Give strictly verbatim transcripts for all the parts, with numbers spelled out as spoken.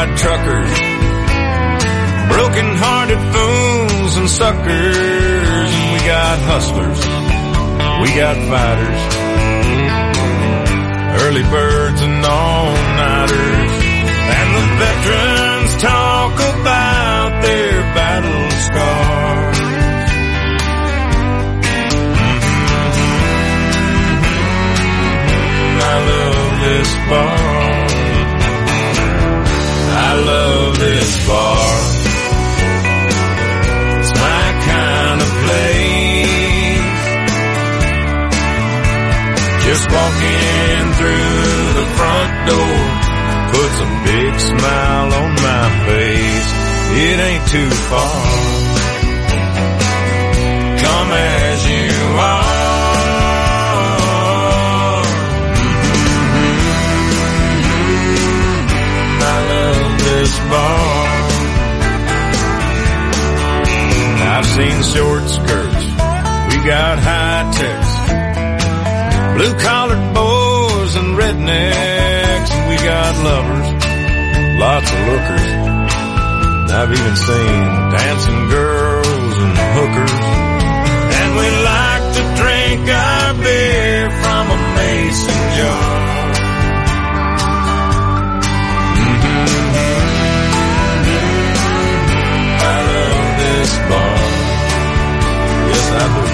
got truckers, broken-hearted fools and suckers. We got hustlers, we got fighters, early birds and all-nighters. And the veterans talk about their battle scars. Mm-hmm. I love this bar. I love this bar. It's my kind of place. Just walking through the front door puts a big smile on my face. It ain't too far. Come as you are. Mm-hmm. I love this bar. I've seen short skirts, we got high techs, blue-collared boys and rednecks. We got lovers, lots of lookers. I've even seen dancing girls and hookers. And we like to drink our beer from a mason jar. I love this bar. Yes, I do.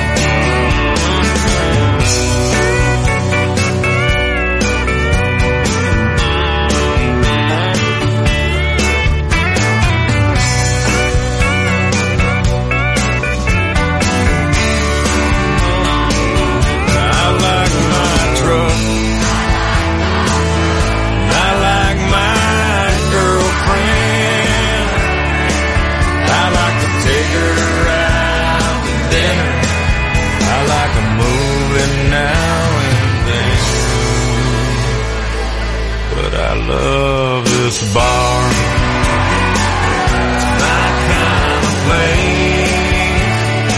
I love this bar. It's my kind of place.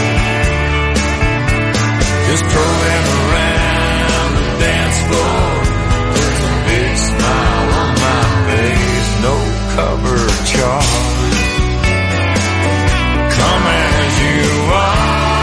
Just throwing around the dance floor. There's a big smile on my face. No cover charge. Come as you are.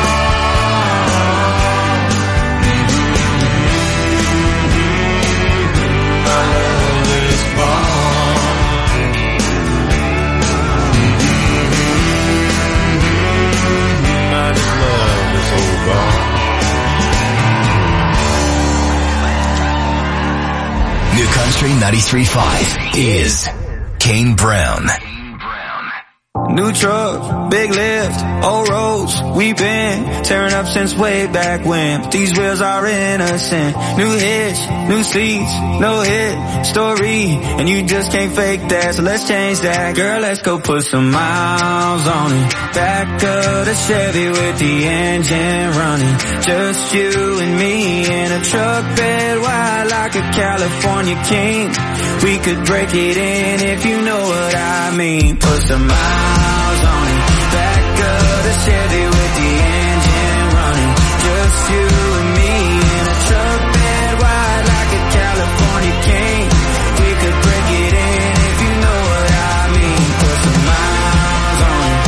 New Country ninety-three point five is Kane Brown. New truck, big lift, old roads, we been tearing up since way back when. But these wheels are innocent. New hitch, new seats, no hit story, and you just can't fake that, so let's change that. Girl, let's go put some miles on it. Back of the Chevy with the engine running. Just you and me in a truck bed wide like a California king. We could break it in if you know what I mean. Put some miles on it. Back of the Chevy with the engine running. Just you and me in a truck bed wide like a California king. We could break it in if you know what I mean. Put some miles on it.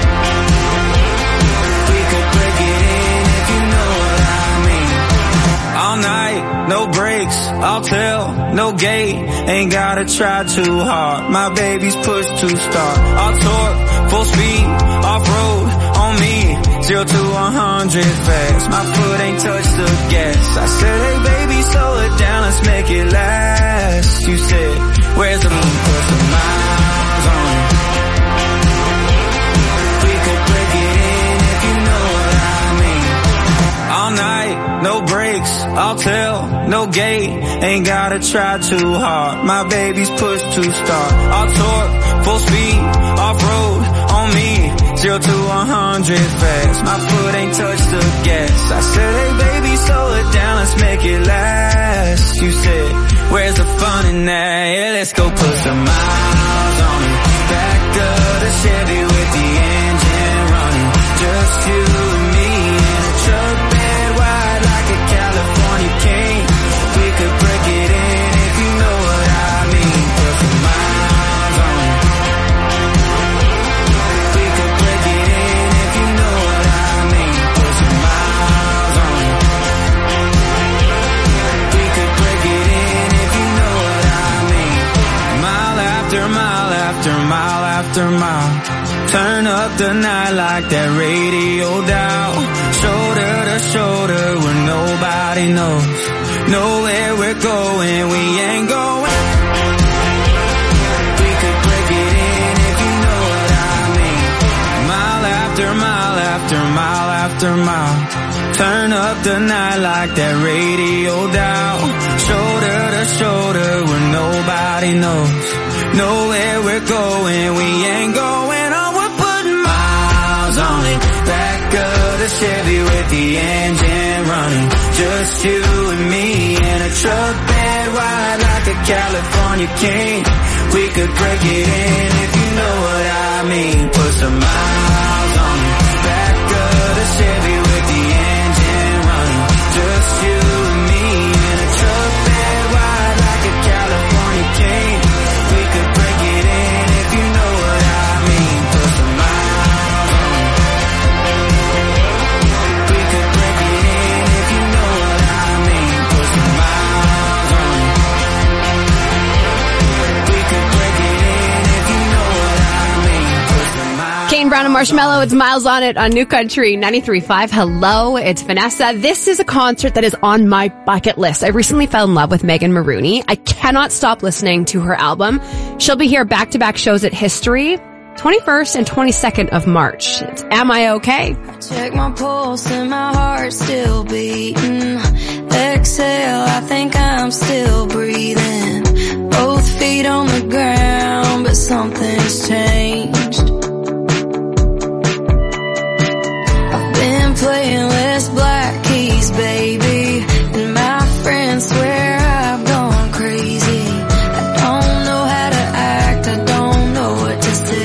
We could break it in if you know what I mean. All night, no brakes, I'll tell, no gate. Ain't gotta try too hard, my baby's push to start. I'll torque, full speed, off-road, on me, zero to one hundred fast. My foot ain't touched the gas. I said, hey baby, slow it down, let's make it last. You said, where's the moon? Put some miles on it. We could break it in if you know what I mean. All night, no brakes, I'll tell, no gate. Ain't gotta try too hard, my baby's push to start. I'll torque, full speed, off-road, on me, zero to one hundred fast. My foot ain't touched the gas. I said, hey baby, slow it down, let's make it last. You said, where's the fun in that? Yeah, let's go put some miles on it. Back of the Chevy with the engine running. Just you and me in a truck bed wide like a California king. We could break it in if you know what I mean. Put some miles on it. the night like that radio dial. Shoulder to shoulder where nobody knows. Nowhere we're going, we ain't going. We could break it in if you know what I mean. Mile after mile after mile after mile. Turn up the night like that radio dial. Shoulder to shoulder where nobody knows. Nowhere we're going, we ain't going. Oh, we're putting miles on it. Back of the Chevy with the engine running. Just you and me in a truck bed wide like a California king. We could break it in if you know what I mean. Put some miles on it. Back of the Chevy with the engine running. Just you and me in a truck bed wide like a California king. We could break it in if you know what I mean. Put some miles on it. We could break it in if you know what I mean. Put some miles on it. We could break it in if you know what I mean. Put some miles. Kane Brown and Marshmello, it's Miles on It on New Country ninety-three point five. Hello, it's Vanessa. This is a concert that is on my bucket list. I recently fell in love with Megan Maroney. I cannot stop listening to her album. She'll be here back-to-back shows at History, twenty-first and twenty-second of March. It's Am I Okay? Check my pulse and my heart's still beating. Exhale, I think I'm still breathing. Both feet on the ground, but something's changed. I've been playing less black keys, baby, and my friends swear I've gone crazy. I don't know how to act, I don't know what to say.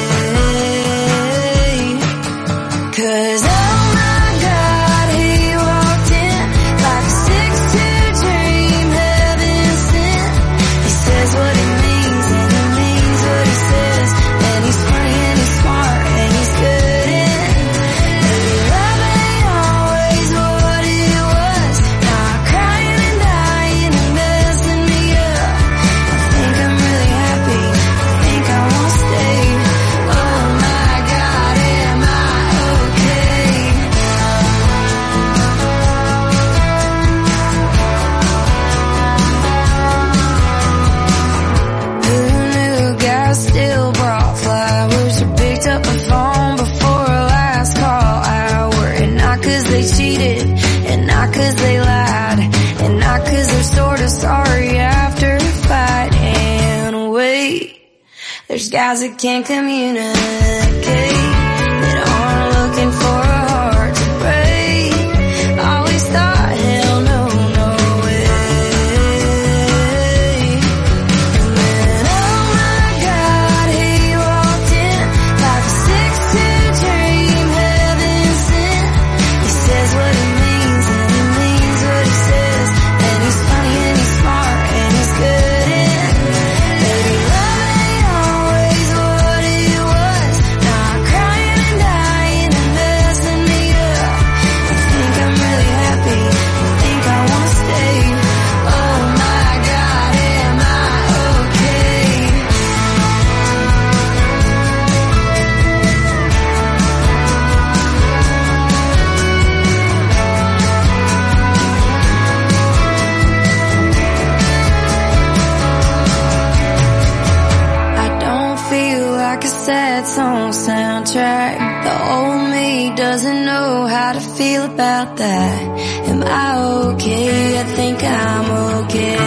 'Cause oh my God, he walked in like a six two dream, heaven sent. He says what he means and he means what he says. And he's funny and he's smart and he's good in. Maybe love ain't always what it was. Now I'm crying and dying and messing me up. I think I'm really happy, I think I won't stay. Oh my God, am I okay? Who knew guys still brought flowers or picked up the phone before a last call hour? And not 'cause they cheated, and not 'cause they lied, and not 'cause they're sort of sorry after a fight. And wait, there's guys that can't communicate, that aren't looking for a heart to break. Always thought, hell no, no way. And then, oh my God, he walked in like a six two dream, heaven sent. He says what he means and he means what he says. And he's funny and he's smart and he's good in. Baby, love ain't always what it was. Now I'm crying and dying and messing me up. I think I'm really happy, I think I won't stay. Oh my God, am I okay? I don't feel like a sad song soundtrack. The old me doesn't know how to feel about that. Am I okay? I think I'm okay.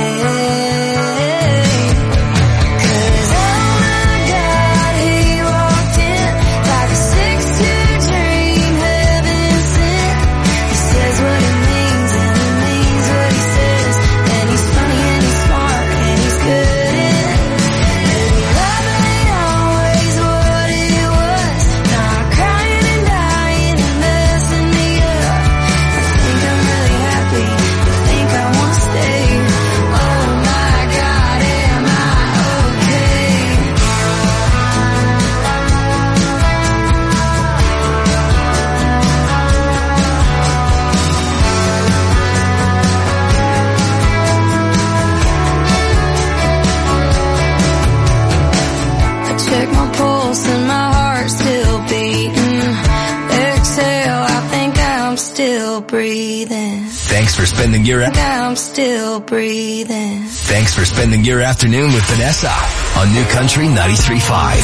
'Cause oh my God, he walked in like a six two dream, heaven sent. He says what he means and he means what he says. And he's funny and he's smart and he's good in. Maybe love ain't always what it was. Now I'm crying and dying and messing me up. I think I'm really happy, I think I won't stay. still breathing. Thanks for spending your I'm still breathing. Thanks for spending your afternoon with Vanessa on New Country ninety-three point five.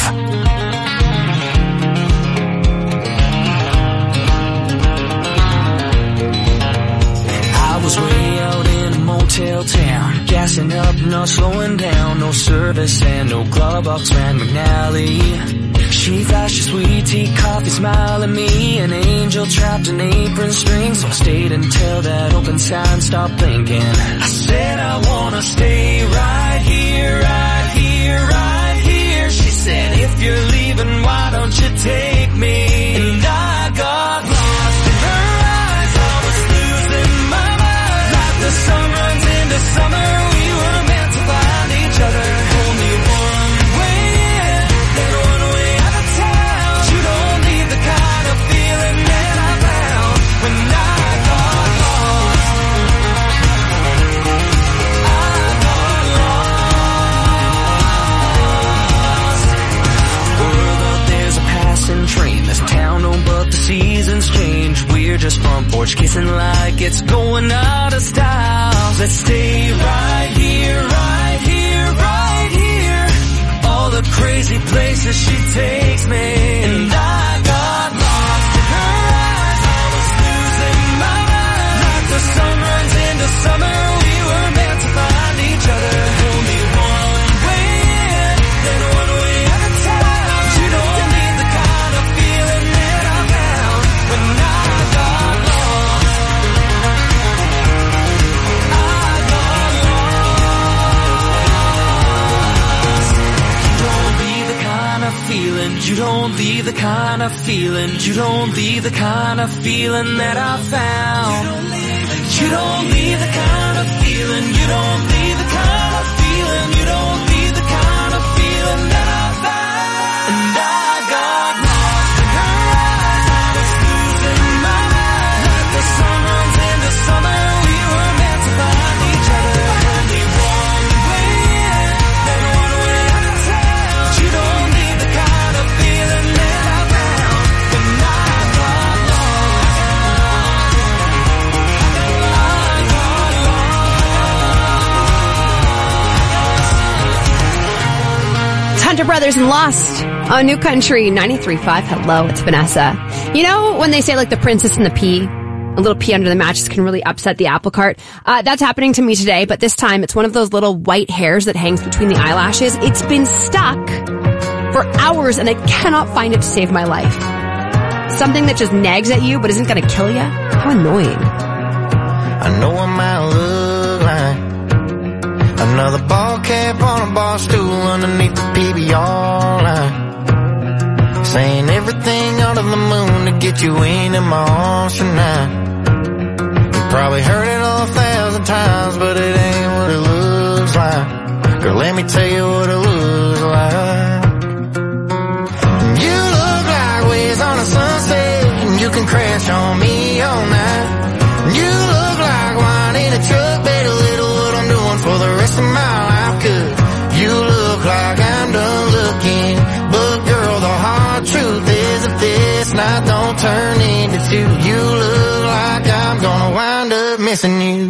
I was way out in a motel town, gassing up, not slowing down. No service and no glove box ran McNally. She flashed a sweet tea, coffee, smile at me. An angel trapped in apron strings. So I stayed until that open sign stopped blinking. I said I wanna stay right here, right here, right here. She said, if you're leaving, why don't you take me? And I got lost in her eyes. I was losing my mind. Like the sun runs into summer, we were meant to find each other. Only one way in, then one way out of town. You don't need the kind of feeling that I found when I got lost. I got lost. World out there's a passing train. This town don't, but the seasons change. We're just front porch kissing like it's going out of style. Let's stay right here, right here, right here. All the crazy places she takes me. And I got lost in her eyes. I was losing my mind. Like the sun runs into summer, we were meant to find each other. Only one way in, then one way out of town. You don't need the kind of feeling that I found when I got lost. I got lost. You don't leave the kind of feeling, you don't leave the kind of feeling, you don't leave the kind of feeling that I found. You don't leave the kind of feeling, you don't leave the kind of feeling, you don't leave the kind of feeling that I found. And I got lost in her eyes. I was losing my mind. Like the sun runs into summer, we were meant to find each other. Only one way in, then one way out of town. You don't need the kind of feeling that I found when I got lost. I got lost. It's Hunter Brothers and Lost on New Country ninety-three point five. Hello, it's Vanessa. You know when they say like the princess and the pea? A little pea under the mattress can really upset the apple cart. Uh, that's happening to me today, but this time it's one of those little white hairs that hangs between the eyelashes. It's been stuck for hours and I cannot find it to save my life. Something that just nags at you but isn't going to kill you? How annoying. I know I might look like another ball cap on a bar stool underneath the P B R line, saying everything under the moon to get you into my arms tonight. You probably heard it all a thousand times, but it ain't what it looks like. Girl, let me tell you what it looks like. You look like waves on a sunset, and you can crash on me all night. You look like wine in a truck, better little what I'm doing for the rest of my life. Cause you look like I'm done looking, but girl, the hard truth is if this night don't turn into two, you look like I'm gonna wind up missing you.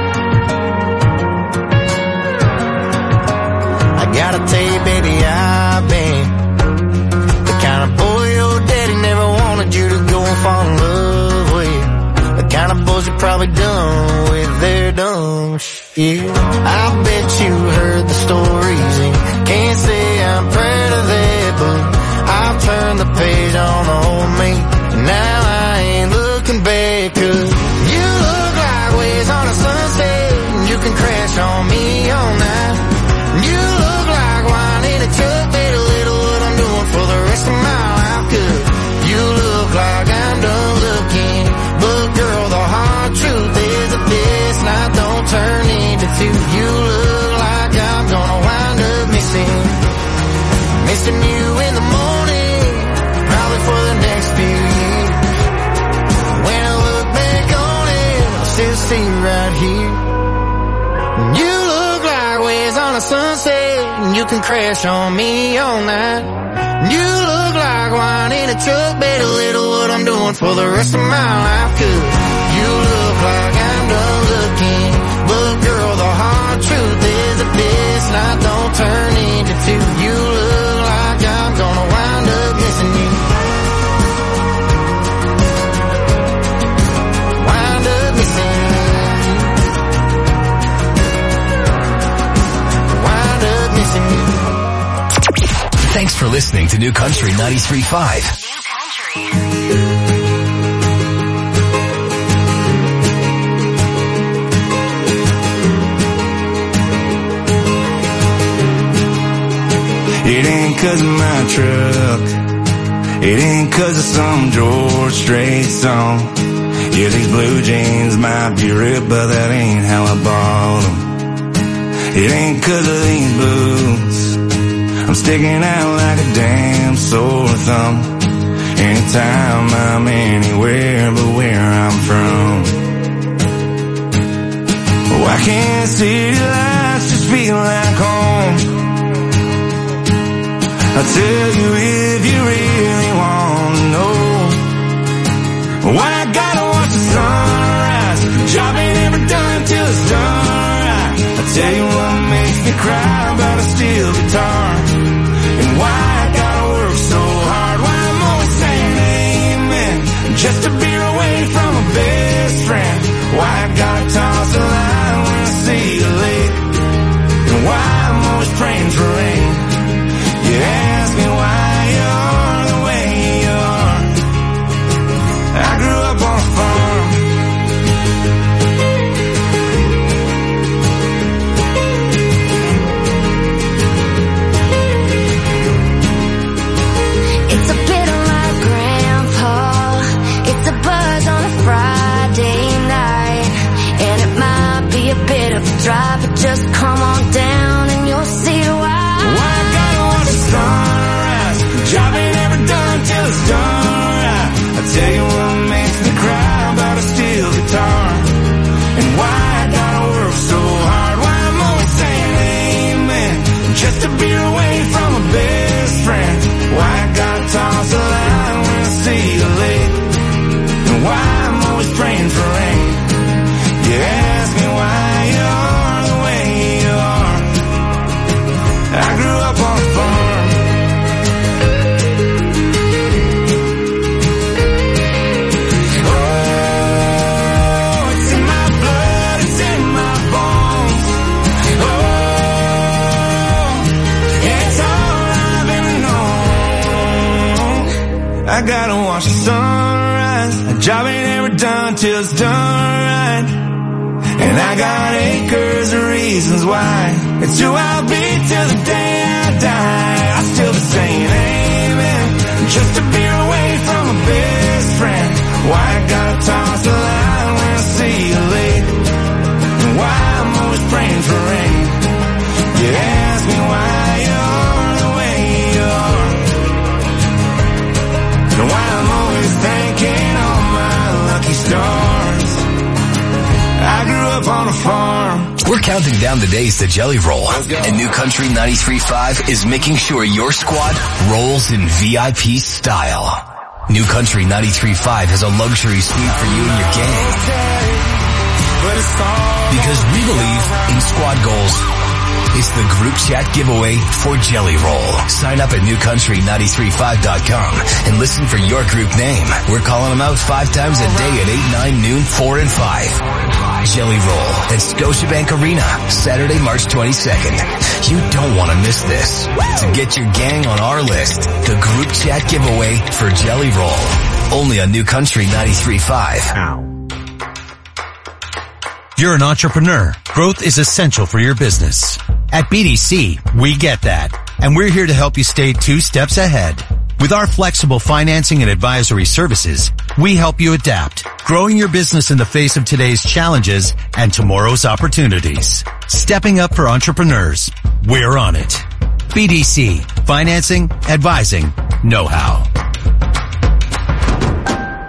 I gotta tell you, baby, I've been the kind of boy your daddy never wanted you to go and fall in love with. The kind of boys you probably done with their dumb shit. I bet you heard the stories and can't say I'm proud of that, but I've turned the page on old me, and now I ain't looking back. Cause you look like waves on a sunset, and you can crash on me all night. You look like wine in a truck, better little what I'm doing for the rest of my life. Cause you look like I'm done looking, but girl, the hard truth is if this night don't turn into two, you look like I'm gonna wind up missing, missing you in the morning, probably for the next few years. When I look back on it, I'll still see you right here. You look like waves on a sunset, and you can crash on me all night. You look like like wine in a truck. Bet a little what I'm doing for the rest of my life. Cause you look like I'm done looking. But girl, the hard truth is a this night don't turn into two. You look like I'm gonna wind up missing you. Wind up missing you. Wind up missing you. Thanks for listening to New Country ninety-three point five. New Country. It ain't 'cause of my truck. It ain't 'cause of some George Strait song. Yeah, these blue jeans might be ripped, but that ain't how I bought them. It ain't 'cause of these boots. I'm sticking out like a damn sore thumb. Anytime I'm anywhere but where I'm from. Why can't city lights just feel like home? I'll tell you if you really want to know. Why I gotta watch the sunrise. Job ain't ever done till it's done right. I'll tell you what makes me cry about a steel guitar. And why I gotta work so hard. Why I'm always saying amen just to be away from a best friend. Why I gotta toss a line when I see you late. And why I'm always praying for rain. You ask me why you are the way you are. I grew up on a farm. It's a bit of my grandpa. It's a buzz on a Friday night. And it might be a bit of a drive, but just come on down and you'll see why. Why I gotta watch the sunrise. Job ain't ever done till it's done right. I tell you what makes me cry about a steel guitar. And why I gotta work so hard. Why I'm always saying amen just to be away from a best friend. Why I gotta toss a line when I see you late. And why I'm always praying for rain. You ask me why you are the way you are. I grew up on a farm. Oh, it's in my blood, it's in my bones. Oh, it's all I've ever known. I gotta watch the sunrise. A job ain't ever done till it's done right. And I got acres of reasons why. It's who I'll be till the day I die. I still be saying amen just to be away from a best friend. Why I gotta toss the line when I see you late. And why I'm always praying for rain. You ask me why you're the way you are. And why I'm always thanking all my lucky stars. I grew up on a farm. We're counting down the days to Jelly Roll. And New Country ninety-three point five is making sure your squad rolls in V I P style. New Country ninety-three point five has a luxury suite for you and your gang. Because we believe in squad goals. It's the group chat giveaway for Jelly Roll. Sign up at new country nine three five dot com and listen for your group name. We're calling them out five times a day at eight, nine, noon, four, and five. Jelly Roll at Scotiabank Arena, Saturday, March twenty-second. You don't want to miss this. To get your gang on our list, the group chat giveaway for Jelly Roll. Only on New Country ninety-three point five. You're an entrepreneur. Growth is essential for your business. At B D C, we get that. And we're here to help you stay two steps ahead. With our flexible financing and advisory services, we help you adapt, growing your business in the face of today's challenges and tomorrow's opportunities. Stepping up for entrepreneurs. We're on it. B D C. Financing, advising, know-how.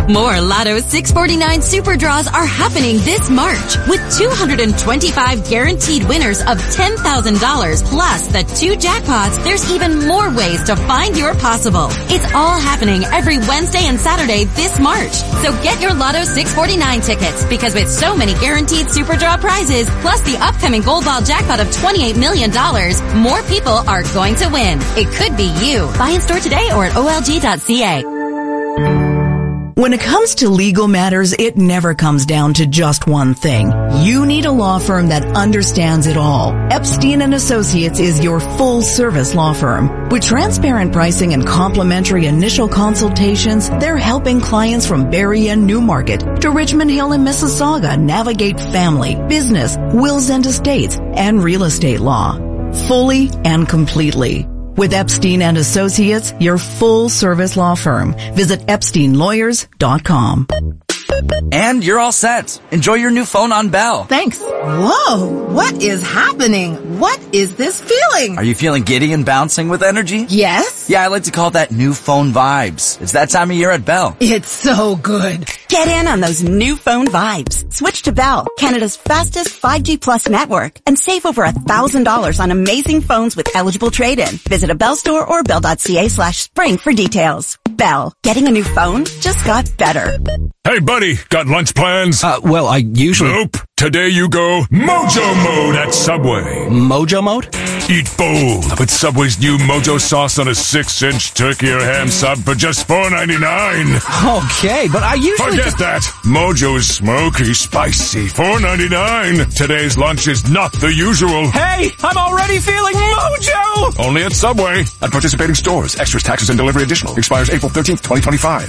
More Lotto six forty-nine Super Draws are happening this March with two hundred twenty-five guaranteed winners of ten thousand dollars plus the two jackpots. There's even more ways to find your possible. It's all happening every Wednesday and Saturday this March. So get your Lotto six forty-nine tickets because with so many guaranteed Super Draw prizes plus the upcoming Gold Ball jackpot of twenty-eight million dollars, more people are going to win. It could be you. Buy in store today or at O L G dot C A. When it comes to legal matters, it never comes down to just one thing. You need a law firm that understands it all. Epstein and Associates is your full-service law firm. With transparent pricing and complimentary initial consultations, they're helping clients from Barrie and Newmarket to Richmond Hill and Mississauga navigate family, business, wills and estates, and real estate law. Fully and completely. With Epstein and Associates, your full-service law firm. Visit epstein lawyers dot com. And you're all set. Enjoy your new phone on Bell. Thanks. Whoa, what is happening? What is this feeling? Are you feeling giddy and bouncing with energy? Yes. Yeah, I like to call that new phone vibes. It's that time of year at Bell. It's so good. Get in on those new phone vibes. Switch to Bell, Canada's fastest five G plus network, and save over a thousand dollars on amazing phones with eligible trade-in. Visit a Bell store or bell.ca slash spring for details. Bell, getting a new phone just got better. Hey, buddy, got lunch plans? Uh, well, I usually... Nope. Today you go Mojo Mode at Subway. Mojo Mode? Eat bold with Subway's new Mojo sauce on a six-inch turkey or ham sub for just four ninety-nine. Okay, but I usually... Forget just... that. Mojo's smoky, spicy, four ninety-nine. Today's lunch is not the usual. Hey, I'm already feeling Mojo! Only at Subway. At participating stores. Extras, taxes, and delivery additional. Expires April thirteenth, twenty twenty-five.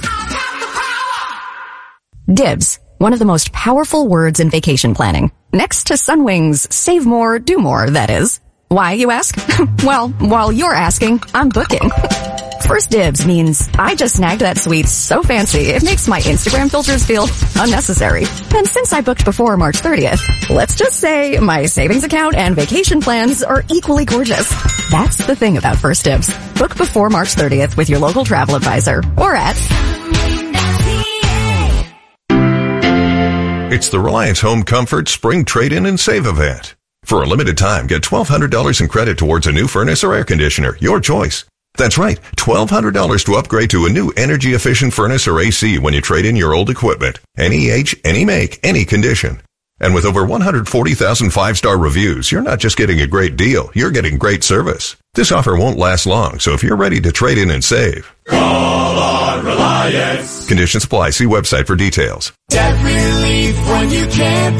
Dibs. One of the most powerful words in vacation planning. Next to Sunwing's save more, do more, that is. Why, you ask? Well, while you're asking, I'm booking. First dibs means I just snagged that suite so fancy it makes my Instagram filters feel unnecessary. And since I booked before March thirtieth, let's just say my savings account and vacation plans are equally gorgeous. That's the thing about First Dibs. Book before March thirtieth with your local travel advisor or at... It's the Reliance Home Comfort Spring Trade-In and Save event. For a limited time, get twelve hundred dollars in credit towards a new furnace or air conditioner, your choice. That's right, twelve hundred dollars to upgrade to a new energy-efficient furnace or A C when you trade in your old equipment. Any age, any make, any condition. And with over one hundred forty thousand five-star reviews, you're not just getting a great deal, you're getting great service. This offer won't last long, so if you're ready to trade in and save, call on Reliance. Conditions apply. See website for details. Debt relief when you can't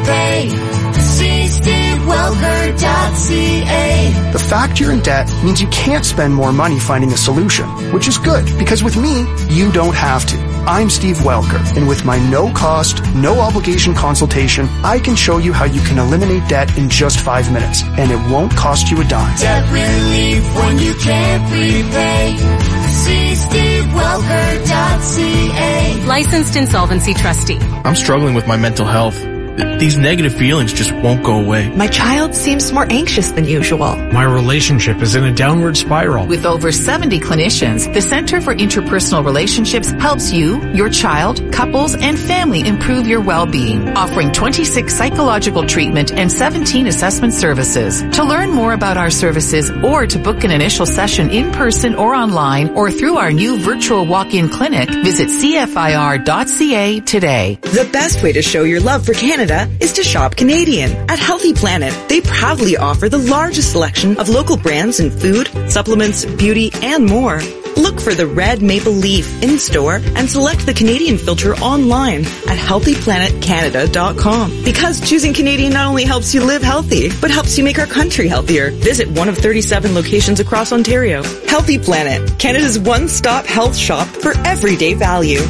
repay. See steve welker dot c a. The fact you're in debt means you can't spend more money finding a solution, which is good because with me, you don't have to. I'm Steve Welker, and with my no-cost, no-obligation consultation, I can show you how you can eliminate debt in just five minutes, and it won't cost you a dime. Debt relief when you can't repay. See steve welker dot c a. Licensed insolvency trustee. I'm struggling with my mental health. These negative feelings just won't go away. My child seems more anxious than usual. My relationship is in a downward spiral. With over seventy clinicians, the Center for Interpersonal Relationships helps you, your child, couples, and family improve your well-being, offering twenty-six psychological treatment and seventeen assessment services. To learn more about our services or to book an initial session in person or online or through our new virtual walk-in clinic, visit c f i r dot c a today. The best way to show your love for Canada is to shop Canadian. At Healthy Planet, they proudly offer the largest selection of local brands in food, supplements, beauty, and more. Look for the red maple leaf in store and select the Canadian filter online at healthy planet canada dot com. Because choosing Canadian not only helps you live healthy, but helps you make our country healthier. Visit one of thirty-seven locations across Ontario. Healthy Planet, Canada's one-stop health shop for everyday value.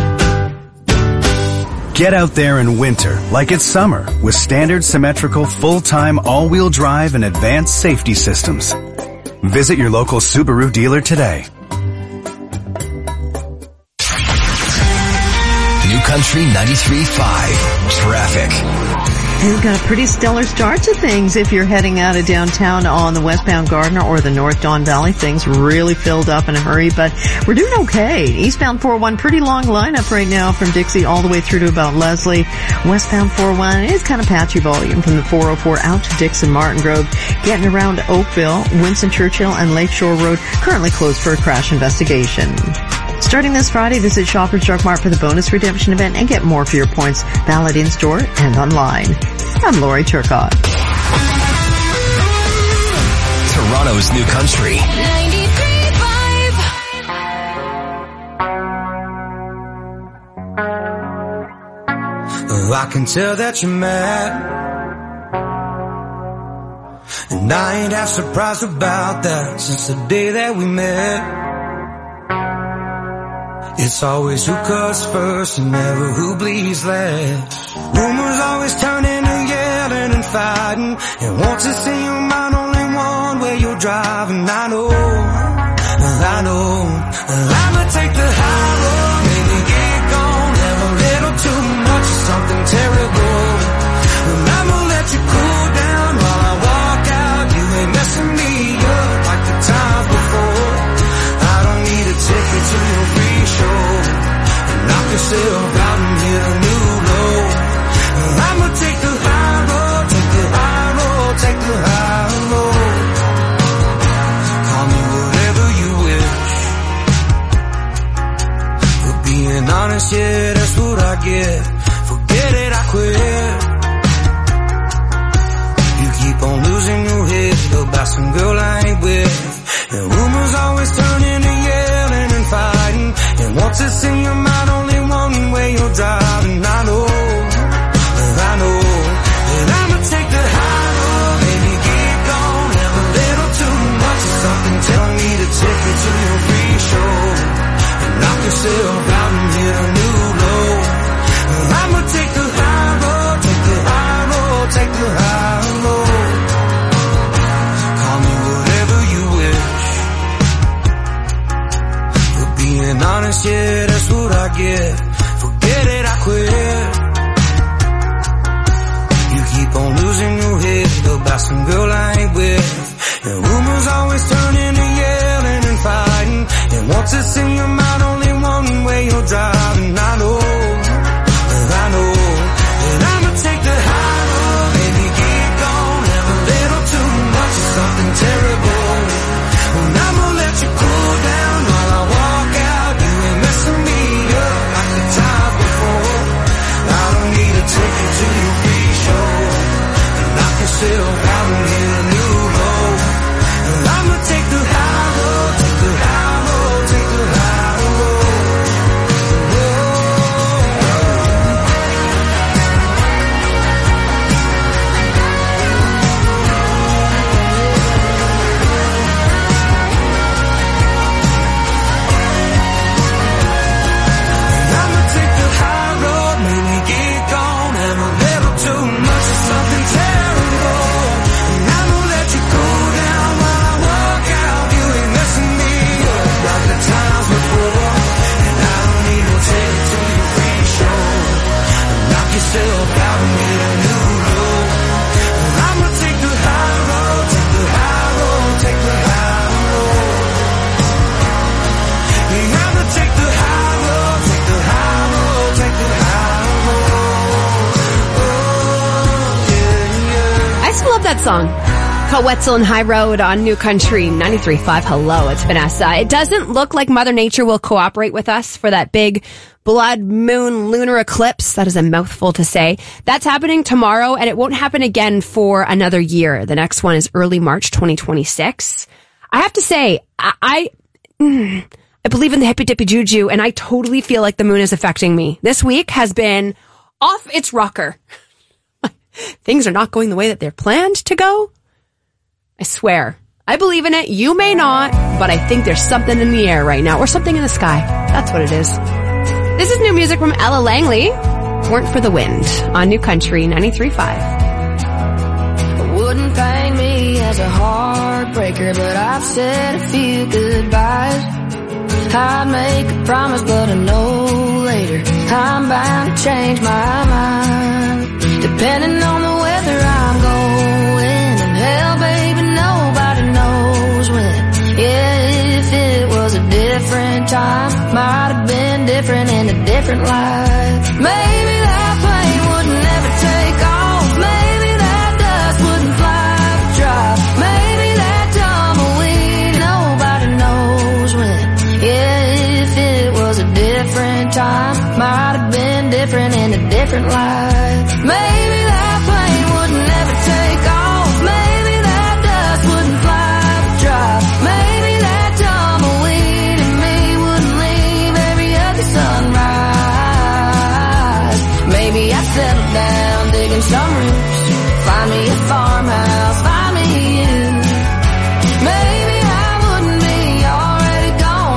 Get out there in winter like it's summer with standard symmetrical full-time all-wheel drive and advanced safety systems. Visit your local Subaru dealer today. New Country ninety-three point five. Traffic. You've got a pretty stellar start to things if you're heading out of downtown on the westbound Gardner or the north Don Valley. Things really filled up in a hurry, but we're doing okay. Eastbound four oh one, pretty long lineup right now from Dixie all the way through to about Leslie. Westbound four oh one is kind of patchy volume from the four oh four out to Dixon Martin Grove. Getting around Oakville, Winston Churchill, and Lakeshore Road currently closed for a crash investigation. Starting this Friday, visit Shoppers Drug Mart for the bonus redemption event and get more for your points, valid in-store and online. I'm Lori Turcotte. Toronto's New Country. ninety-three point five. Oh, I can tell that you're mad, and I ain't half surprised about that since the day that we met. It's always who cuts first and never who bleeds last. Rumors always turn into yelling and fighting, and once it's in your mind only one way you're driving. I know, I know, I'ma take the high road, maybe get gone, have a little too much of something terrible, and I'ma let you cool down while I walk out. You ain't messing me up like the times before. I don't need a ticket to your free show, and knock yourself out and hit a new low. I'ma take the high road, take the high road, take the high road. Call me whatever you wish. For being honest, yeah, that's what I get. Forget it, I quit. You keep on losing your head about some girl I ain't with, and rumors always turn into yelling and fighting, and once it's in your mind only one way you're driving. I know, I know, and I'ma take the high road, baby, get gone, have a little too much of something, tell me to take you to your free show, and knock yourself out and hit a new low. I'ma take the high road, take the high road, take the high road. Call me whatever you wish. For being honest, yeah, that's what I get. Forget it, I quit. You keep on losing your head about some girl I ain't with, and rumors always turn into yelling and fighting, and once it's in your mind only one way you're driving. I know, I know, and I'ma take the high road, baby, get gone, have a little too much of something terrible, and I'ma let you cool down while I walk out. You ain't messing me up like the times before. I don't need a ticket to your free show, and knock yourself out and hit a new low. And I'ma take the high road, take the high road, take the high road. That song. Called Wetzel and High Road on New Country ninety-three point five. Hello, it's Vanessa. It doesn't look like Mother Nature will cooperate with us for that big blood moon lunar eclipse. That is a mouthful to say. That's happening tomorrow, and it won't happen again for another year. The next one is early March twenty twenty-six. I have to say, I I, mm, I believe in the hippy dippy juju, and I totally feel like the moon is affecting me. This week has been off its rocker. Things are not going the way that they're planned to go. I swear. I believe in it. You may not, but I think there's something in the air right now, or something in the sky. That's what it is. This is new music from Ella Langley. Weren't for the Wind on New Country ninety-three point five. It wouldn't pain me as a heartbreaker, but I've said a few goodbyes. I'd make a promise, but I know later I'm bound to change my mind. Depending on the time. Might have been different in a different life. Maybe that plane would never take off. Maybe that dust wouldn't fly the drive. Maybe that tumbleweed, nobody knows when. Yeah, if it was a different time, might have been different in a different life. Maybe that plane would never take off. Maybe that dust wouldn't fly the drive. Maybe that tumbleweed and me wouldn't leave every other sunrise. Maybe I'd settle down, digging some roots, find me a farmhouse, find me you. Maybe I wouldn't be already gone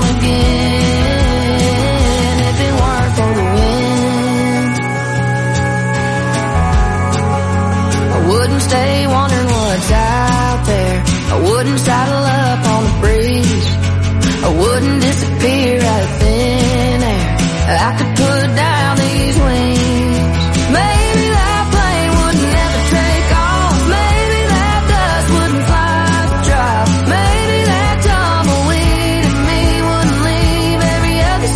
again if it weren't for the wind. I wouldn't stay wondering what's out there. I wouldn't saddle up on the breeze. I wouldn't disappear out of thin air. I could put down these wings. Maybe that plane would never take off. Maybe that dust wouldn't fly the drive. Maybe that tumbleweed and me wouldn't leave every other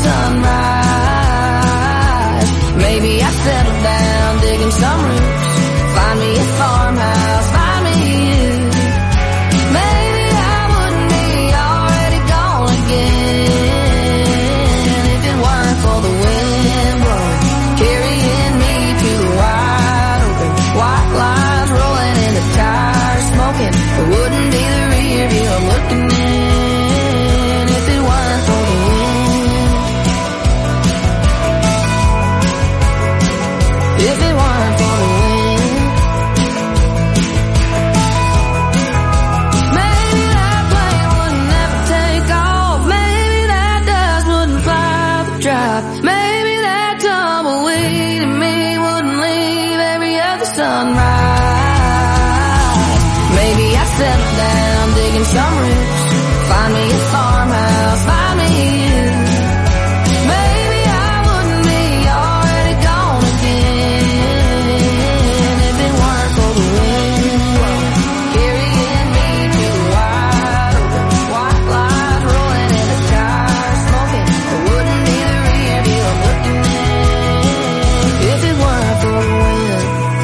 sunrise. Maybe I'd settle down, digging some roots, find me a farmhouse, find me you. Maybe I wouldn't be already gone again if it weren't for the wind blowing, carrying me to the wide open. White lines rolling in the tires, smoking. It wouldn't be the rear view I'm looking in if it weren't for the wind. If it weren't for the wind. Maybe that plane would never take off. Maybe that dust wouldn't fly the drive. Maybe that tumbleweed and me wouldn't leave every other sunrise. Maybe I'd settle down, digging some roots, find me a farmhouse, find me you. Maybe I wouldn't be already gone again if it weren't for the wind blowing, carrying me to the wide open. White lines rolling in the tires, smoking. It wouldn't be the rear view I'm looking in if it weren't for the wind.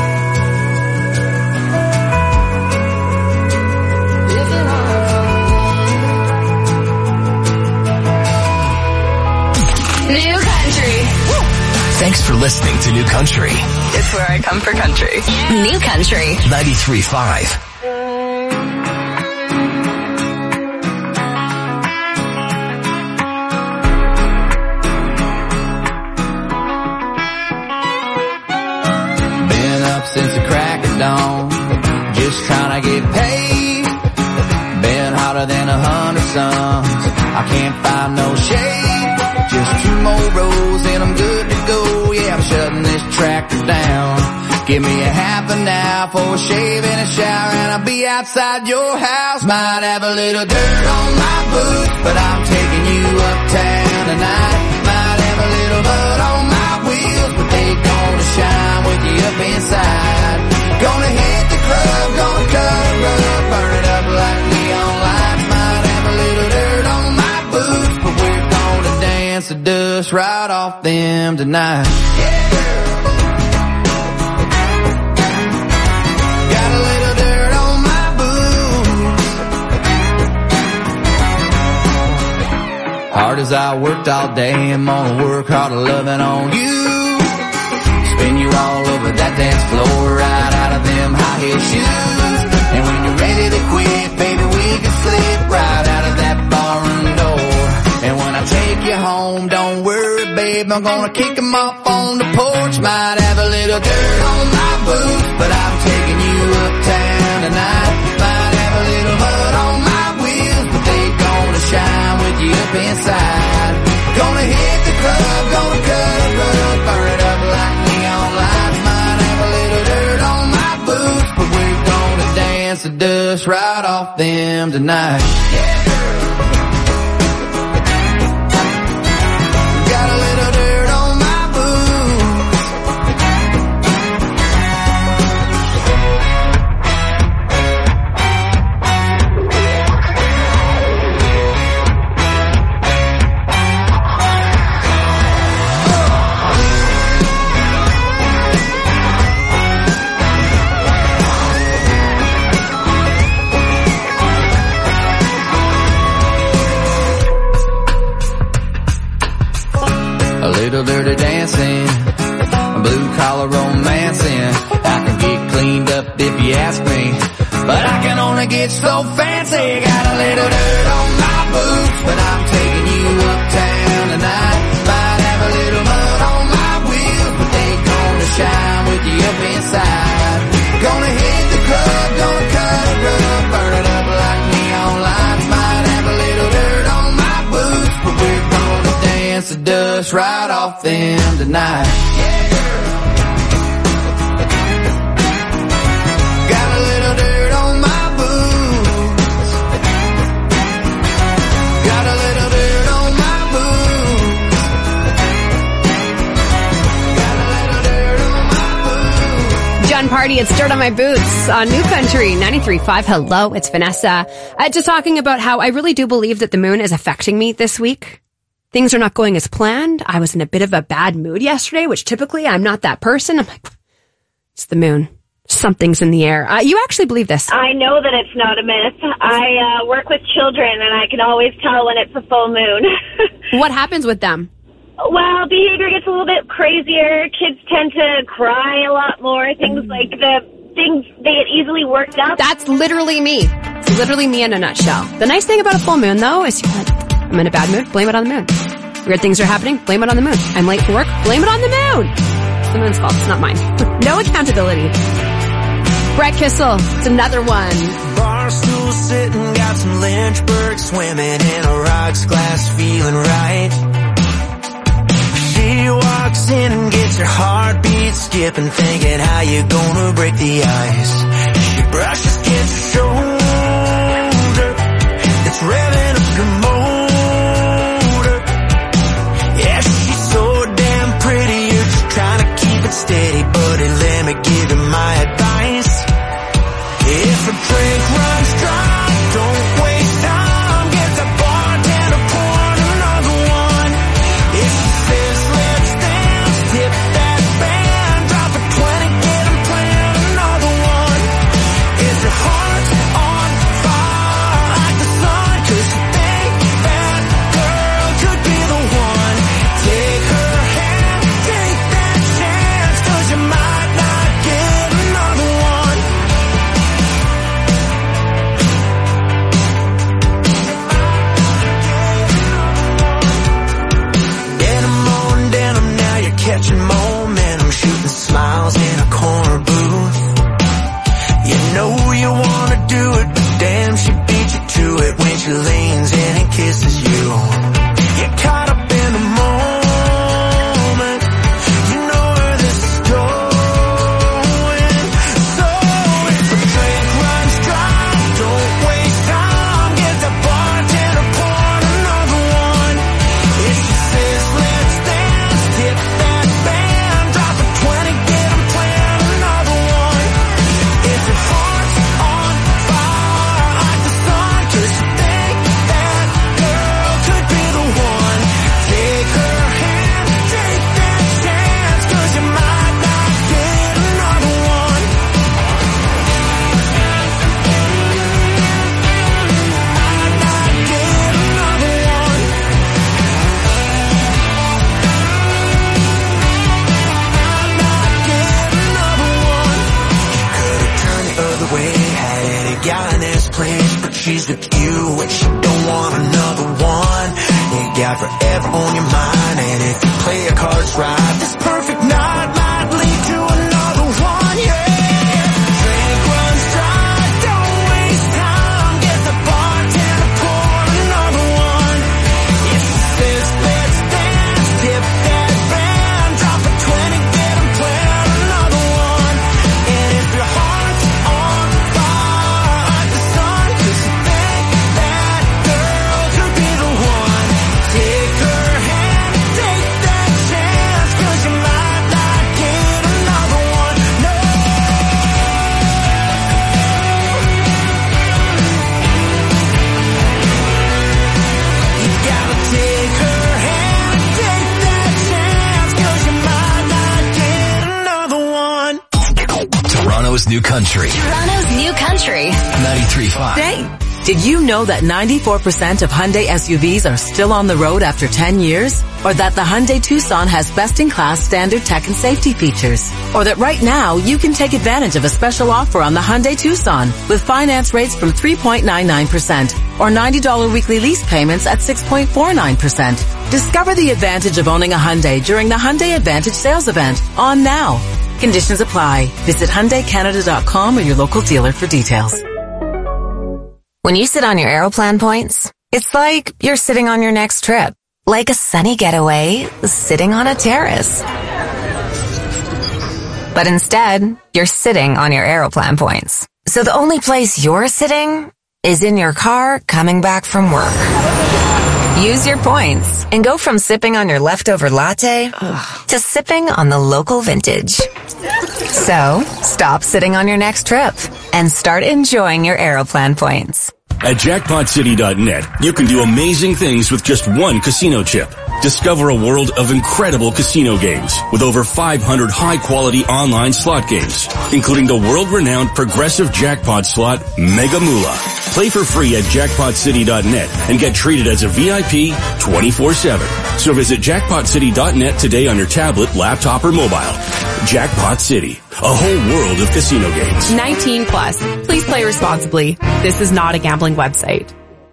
If it weren't for the wind. New Country. Thanks for listening to New Country. It's where I come for country. New Country. ninety-three point five. Been up since the crack of dawn, just trying to get paid. Been hotter than a hundred suns, I can't find no shade. Just two more rows and I'm good to go. Yeah, I'm shutting this tractor down. Give me a half an hour for a shave and a shower, and I'll be outside your house. Might have a little dirt on my boots, but I'm taking you uptown tonight. Might have a little mud on my wheels, but they gonna shine with you up inside. Gonna hit the club, gonna cut a rug, burn it up like neon lights. Might have a little dirt on my boots, but we're gonna dance the dust right off them tonight. Yeah, girl. Got a little dirt on my boots. Hard as I worked all day, I'm gonna work harder loving on you. Spin you all over that dance floor, right out of them high heel shoes. And when you're ready to quit, baby, we can slip right out of that barroom door. And when I take you home, don't worry, babe, I'm gonna kick them off on the porch. Might have a little dirt on my boots, but I'm taking you uptown tonight. Might have a little mud on my wheels, but they gonna shine with you up inside. Gonna hit the club, gonna cut a rug, burn it up like neon lights. Might have a little dirt on my boots, but we're gonna dance the dust right off them tonight. Yeah, girl. Got a little dirt on my boots. little dirty dancing, blue collar romancing. I can get cleaned up if you ask me, but I can only get so fancy. Got a little dirt on my boots, but I'm taking you uptown tonight. Might have a little mud on my wheels, but they gonna shine with you up inside. Gonna hit the club, gonna cut it rough, burn it up like neon lights. Might have a little dirt on my boots, but we're gonna dance the dust right off them tonight. Yeah, girl. Got a little dirt on my boots. Got a little dirt on my boots. Got a little dirt on my boots. John Party, it's Dirt on My Boots on New Country ninety-three point five. Hello, it's Vanessa. Uh, just talking about how I really do believe that the moon is affecting me this week. Things are not going as planned. I was in a bit of a bad mood yesterday, which typically I'm not that person. I'm like, it's the moon. Something's in the air. Uh, you actually believe this? I know that it's not a myth. I uh, work with children, and I can always tell when it's a full moon. What happens with them? Well, behavior gets a little bit crazier. Kids tend to cry a lot more. Things like the things, they get easily worked up. That's literally me. It's literally me in a nutshell. The nice thing about a full moon, though, is you're like, I'm in a bad mood, blame it on the moon. Weird things are happening, blame it on the moon. I'm late for work, blame it on the moon. It's the moon's fault, it's not mine. No accountability. Brett Kissel, it's another one. Barstool sitting, got some Lynchburg swimming in a rocks glass, feeling right. She walks in and gets her heartbeat skipping, thinking how you gonna break the ice. She brushes against her shoulder, it's revving up her motor. Yeah, she's so damn pretty, you're just trying to keep it steady, buddy, let me give you my advice. If a drink runs dry, don't waste time, get the bartender pouring another one. If she says let's dance, tip that band, drop a twenty, get 'em playing another one. If your heart's on fire like the sun, 'cause you think that girl could be the one, take her hand, take that chance, 'cause you might not get another one. Denim on denim, now you're catching momentum, shooting smiles in a corner booth. You know you wanna do it, but damn, she beat you to it when she leans in and kisses you. You're caught up in the moment, you know where this is going. So if a drink runs dry, don't waste time, get the bartender pouring another one. If she says let's dance, tip that band, drop a twenty, get 'em playing another one. If your heart's on fire like the sun, 'cause you think that girl could be the one, take her hand, take that chance, 'cause you might not get another one. Might not get another one. Could've turned the other way, had any gal in this place, but she's with you and she don't want another one. You got forever on your mind, and if you play your cards right, this perfect night might lead to another one, yeah. Drink runs dry, don't waste time, get the bartender pouring another one. If she says let's dance, tip that band, drop a twenty, get 'em playing another one. And if your heart's on fire like the sun, 'cause you think that girl could be the one, take her hand, take that chance, 'cause you might Toronto's New Country. Toronto's New Country. ninety-three point five. Hey, did you know that ninety-four percent of Hyundai S U Vs are still on the road after ten years? Or that the Hyundai Tucson has best-in-class standard tech and safety features? Or that right now you can take advantage of a special offer on the Hyundai Tucson with finance rates from three point nine nine percent or ninety dollars weekly lease payments at six point four nine percent. Discover the advantage of owning a Hyundai during the Hyundai Advantage sales event on now. Conditions apply. Visit Hyundai Canada dot com or your local dealer for details. When you sit on your Aeroplan points, it's like you're sitting on your next trip. Like a sunny getaway, sitting on a terrace. But instead, you're sitting on your Aeroplan points. So the only place you're sitting is in your car coming back from work. Use your points and go from sipping on your leftover latte to sipping on the local vintage. So, stop sitting on your next trip and start enjoying your Aeroplan points. At jackpot city dot net, you can do amazing things with just one casino chip. Discover a world of incredible casino games with over five hundred high-quality online slot games, including the world-renowned progressive jackpot slot Mega Moolah. Play for free at jackpot city dot net and get treated as a V I P twenty-four seven. So visit jackpot city dot net today on your tablet, laptop, or mobile. Jackpot City, a whole world of casino games. nineteen plus. Please play responsibly. This is not a gambling website.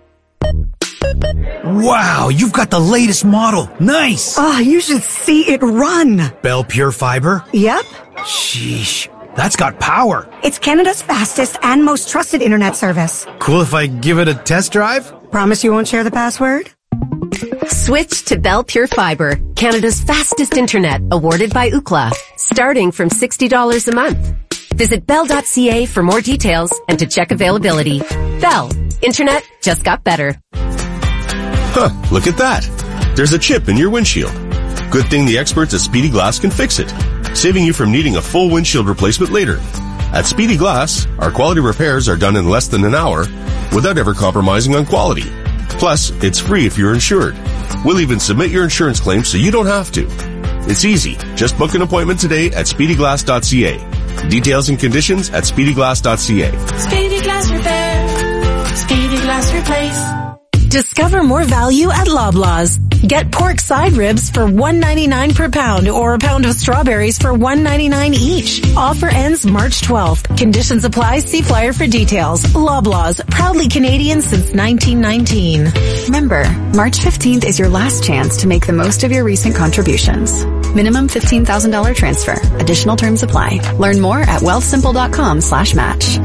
Wow, you've got the latest model. Nice. Oh, you should see it run. Bell Pure Fiber? Yep. Sheesh, that's got power. It's Canada's fastest and most trusted internet service. Cool if I give it a test drive? Promise you won't share the password? Switch to Bell Pure Fiber, Canada's fastest internet, awarded by Ookla, starting from sixty dollars a month. Visit bell dot c a for more details and to check availability. Bell, internet just got better. Huh, look at that. There's a chip in your windshield. Good thing the experts at Speedy Glass can fix it, saving you from needing a full windshield replacement later. At Speedy Glass, our quality repairs are done in less than an hour without ever compromising on quality. Plus, it's free if you're insured. We'll even submit your insurance claim so you don't have to. It's easy. Just book an appointment today at speedy glass dot c a. Details and conditions at speedy glass dot c a. Speedy Glass Repair. Speedy Glass Replace. Discover more value at Loblaws. Get pork side ribs for one ninety-nine per pound or a pound of strawberries for one ninety-nine each. Offer ends March twelfth. Conditions apply. See flyer for details. Loblaws, proudly Canadian since nineteen nineteen. Remember, March fifteenth is your last chance to make the most of your recent contributions. Minimum fifteen thousand dollars transfer. Additional terms apply. Learn more at wealthsimple dot com slash match.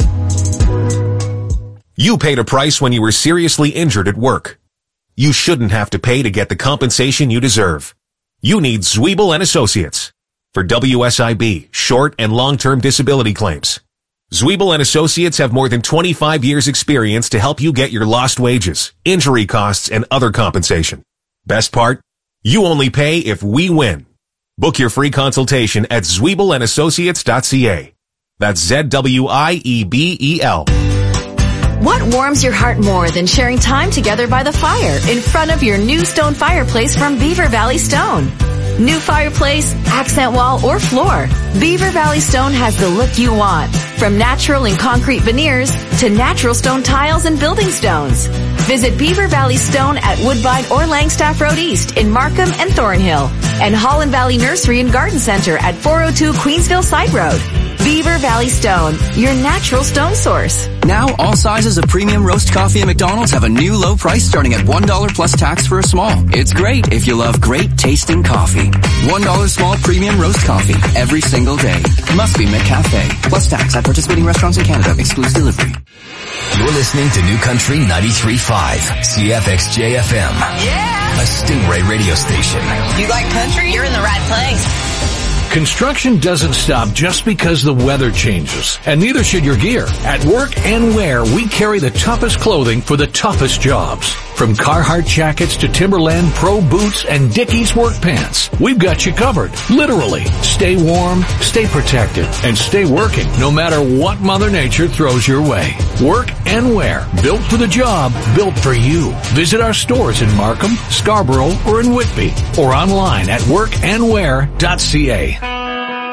You paid a price when you were seriously injured at work. You shouldn't have to pay to get the compensation you deserve. You need Zwiebel and Associates for W S I B, short and long-term disability claims. Zwiebel and Associates have more than twenty-five years experience to help you get your lost wages, injury costs, and other compensation. Best part? You only pay if we win. Book your free consultation at zwiebel and associates dot c a. That's Z W I E B E L. What warms your heart more than sharing time together by the fire in front of your new stone fireplace from Beaver Valley Stone? New fireplace, accent wall, or floor, Beaver Valley Stone has the look you want. From natural and concrete veneers to natural stone tiles and building stones. Visit Beaver Valley Stone at Woodbine or Langstaff Road East in Markham and Thornhill. And Holland Valley Nursery and Garden Center at four oh two Queensville Side Road. Beaver Valley Stone, your natural stone source. Now, all sizes of premium roast coffee at McDonald's have a new low price starting at one dollar plus tax for a small. It's great if you love great tasting coffee. one dollar small premium roast coffee every single day. Must be McCafe. Plus tax at participating restaurants in Canada. Excludes delivery. You're listening to New Country ninety-three point five, C F X J F M. Yeah! A Stingray radio station. You like country? You're in the right place. Construction doesn't stop just because the weather changes, and neither should your gear. At Work and Wear, we carry the toughest clothing for the toughest jobs. From Carhartt jackets to Timberland Pro boots and Dickies work pants, we've got you covered. Literally. Stay warm, stay protected, and stay working no matter what Mother Nature throws your way. Work and Wear. Built for the job, built for you. Visit our stores in Markham, Scarborough, or in Whitby, or online at work and wear dot c a.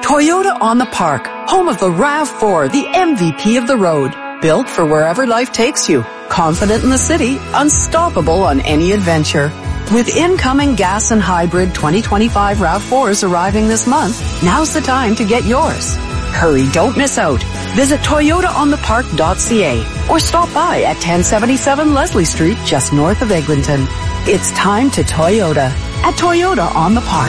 Toyota on the Park, home of the RAV four, the M V P of the road. Built for wherever life takes you. Confident in the city, unstoppable on any adventure. With incoming gas and hybrid twenty twenty-five RAV fours arriving this month, now's the time to get yours. Hurry, don't miss out. Visit toyota on the park dot c a or stop by at ten seventy-seven Leslie Street, just north of Eglinton. It's time to Toyota at Toyota on the Park.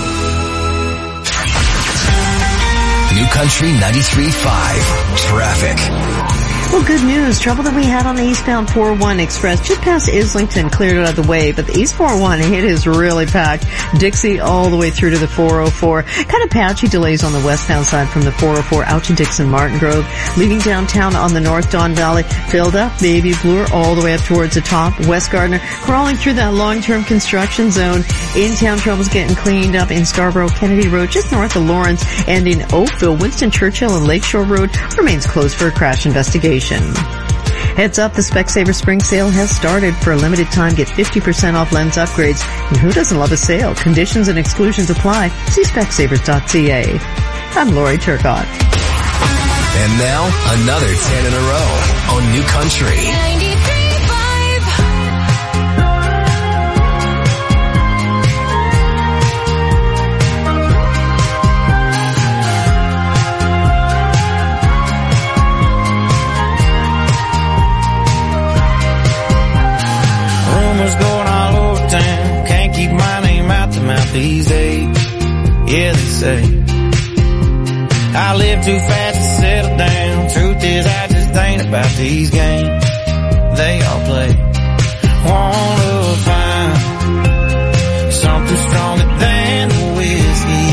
New Country ninety-three point five. Traffic. Well, good news. Trouble that we had on the eastbound four oh one Express just past Islington cleared out of the way, but the East four oh one, it is really packed. Dixie all the way through to the four oh four. Kind of patchy delays on the westbound side from the four oh four out to Dixon Martin Grove. Leaving downtown on the North Don Valley, filled up, Baby Bloor all the way up towards the top. West Gardner crawling through that long-term construction zone. In-town troubles getting cleaned up in Scarborough, Kennedy Road, just north of Lawrence, and in Oakville, Winston Churchill and Lakeshore Road remains closed for a crash investigation. Heads up, the Specsaver Spring Sale has started. For a limited time, get fifty percent off lens upgrades. And who doesn't love a sale? Conditions and exclusions apply. See specsavers dot c a. I'm Lori Turcott. And now, another ten in a row on New Country. Rumors going all over town, can't keep my name out the mouth these days. Yeah, they say I live too fast to settle down. Truth is, I just ain't about these games they all play. Wanna find something stronger than the whiskey.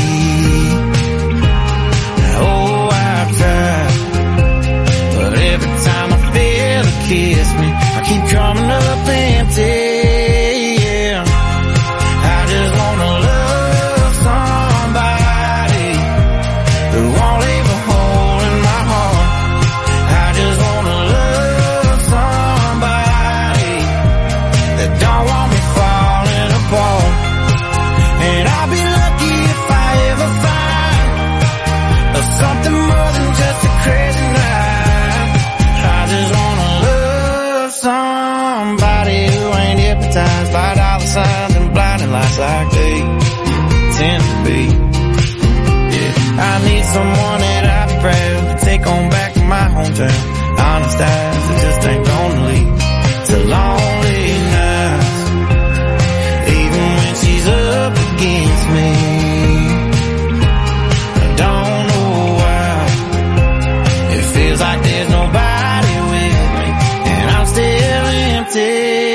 Oh, I've tried, but every time I feel a kiss me, I keep coming up empty. Like they tend to be. Yeah, I need someone that I be proud to take on back to my hometown. Honest eyes that just ain't gonna lead to lonely nights. Even when she's up against me, I don't know why. It feels like there's nobody with me, and I'm still empty.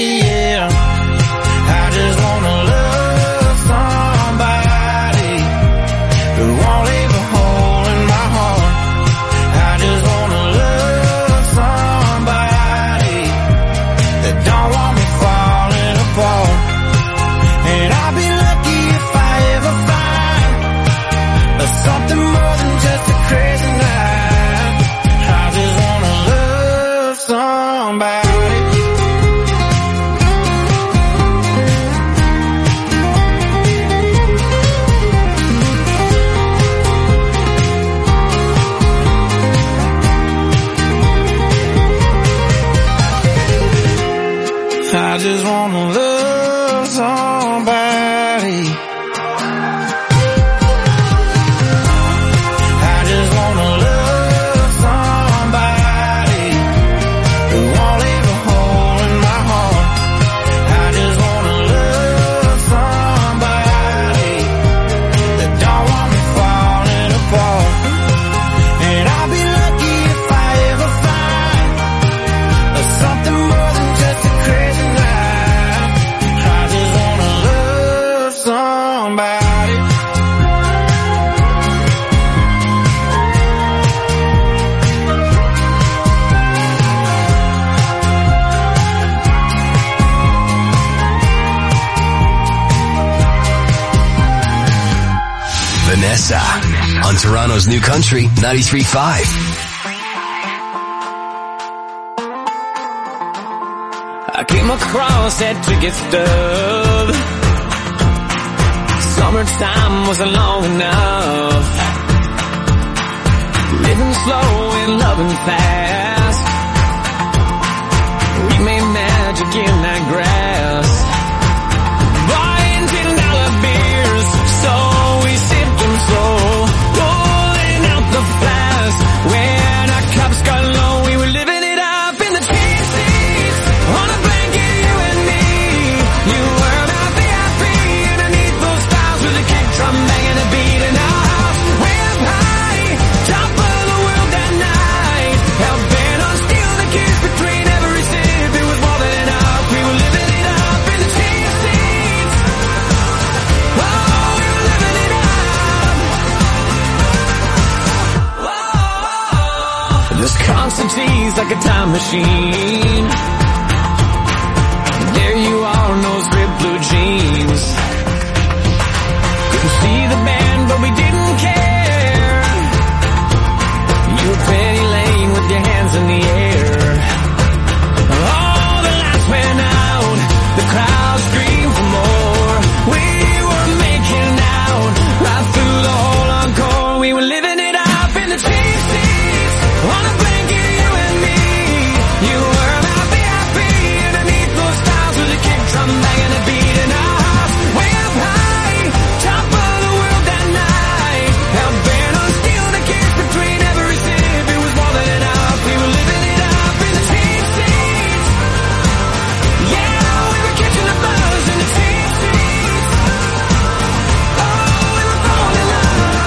I just wanna love somebody. I just wanna love somebody who won't leave a hole in my heart. I just wanna love somebody that don't want me falling apart. And I'll be lucky if I ever find something more than just a crazy night. Vanessa on Toronto's New Country ninety-three point five. I came across that ticket stub. Summertime wasn't long enough. wants to cheese like a time machine. There you are in those ripped blue jeans. Couldn't see the band, but we didn't care. You were Penny Lane with your hands in the air. Oh, the lights went out, the crowd screamed for more. We were making out right through the whole encore. We were living it up in the cheap seats on a blanket, you and me. You were my V I P underneath those stars with a kick drum banging a beat in our hearts. Way up high, top of the world that night. Hell bent on stealing a kiss between every sip. It was more than enough. We were living it up in the cheap seats. Yeah, we were catching the buzz in the cheap seats. Oh, we were falling in love.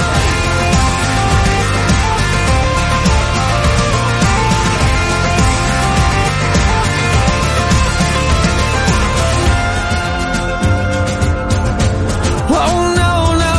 Oh no, no,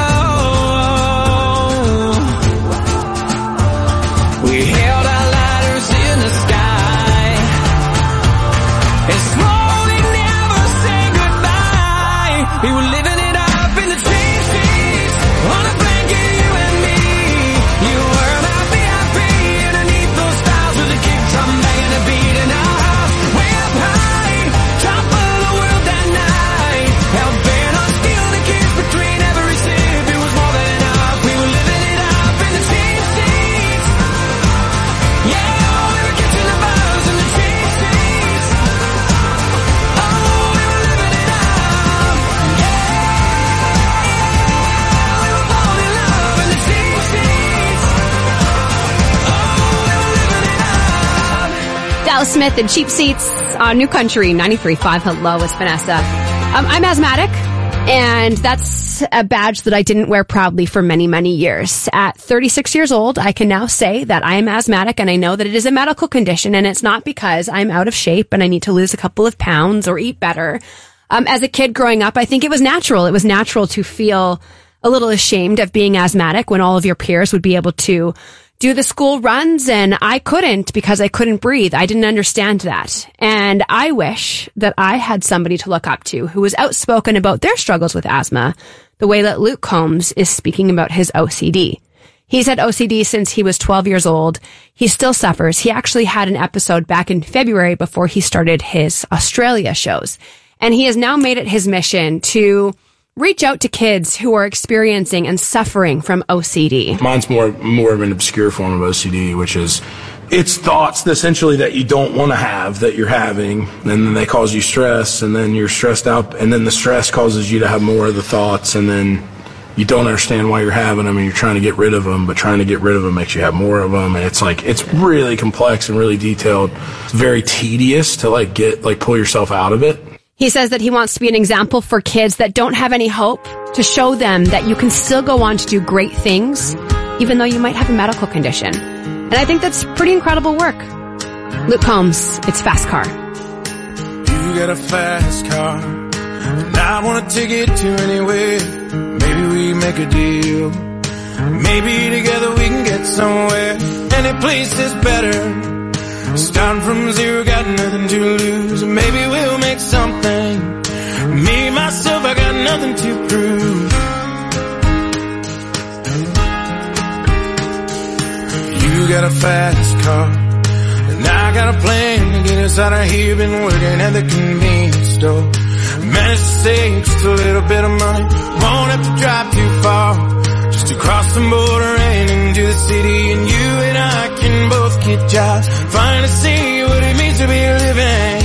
no. We held our lighters in the sky and slowly never say goodbye. We were living it up in the cheap seats on a blanket, you and me. You were my V I P underneath those stars with a kick drum banging a beat in our house. Way up high, top of the world that night. Hell bent on stealing a kiss between every sip. It was more than enough. We were living it up in the cheap seats. Yeah, we were catching the buzz in the cheap seats. Oh, we were living it up. Yeah, we were falling in love in the cheap seats. Oh, we were living it up. Dallas Smith and Cheap Seats on New Country ninety-three point five. Hello, it's Vanessa. Um, I'm asthmatic, and that's a badge that I didn't wear proudly for many, many years. At thirty-six years old, I can now say that I am asthmatic, and I know that it is a medical condition, and it's not because I'm out of shape and I need to lose a couple of pounds or eat better. Um, as a kid growing up, I think it was natural. It was natural to feel a little ashamed of being asthmatic when all of your peers would be able to do the school runs and I couldn't because I couldn't breathe. I didn't understand that. And I wish that I had somebody to look up to who was outspoken about their struggles with asthma, the way that Luke Combs is speaking about his O C D. He's had O C D since he was twelve years old. He still suffers. He actually had an episode back in February before he started his Australia shows. And he has now made it his mission to reach out to kids who are experiencing and suffering from O C D. Mine's more more of an obscure form of O C D, which is it's thoughts essentially that you don't want to have that you're having, and then they cause you stress, and then you're stressed out, and then the stress causes you to have more of the thoughts, and then you don't understand why you're having them, and you're trying to get rid of them, but trying to get rid of them makes you have more of them, and it's like it's really complex and really detailed. It's very tedious to like get like pull yourself out of it. He says that he wants to be an example for kids that don't have any hope, to show them that you can still go on to do great things, even though you might have a medical condition. And I think that's pretty incredible work. Luke Combs, it's Fast Car. You got a fast car, and I want to take it to anywhere. Maybe we make a deal. Maybe together we can get somewhere. Any place is better. Starting from zero, got nothing to lose. Maybe we'll make something. Me, myself, I got nothing to prove. You got a fast car, and I got a plan to get us out of here. Been working at the convenience store. Managed to save just a little bit of money. Won't have to drive too far. Just to cross the border and into the city, and you and I can both get jobs. Finally see what it means to be living.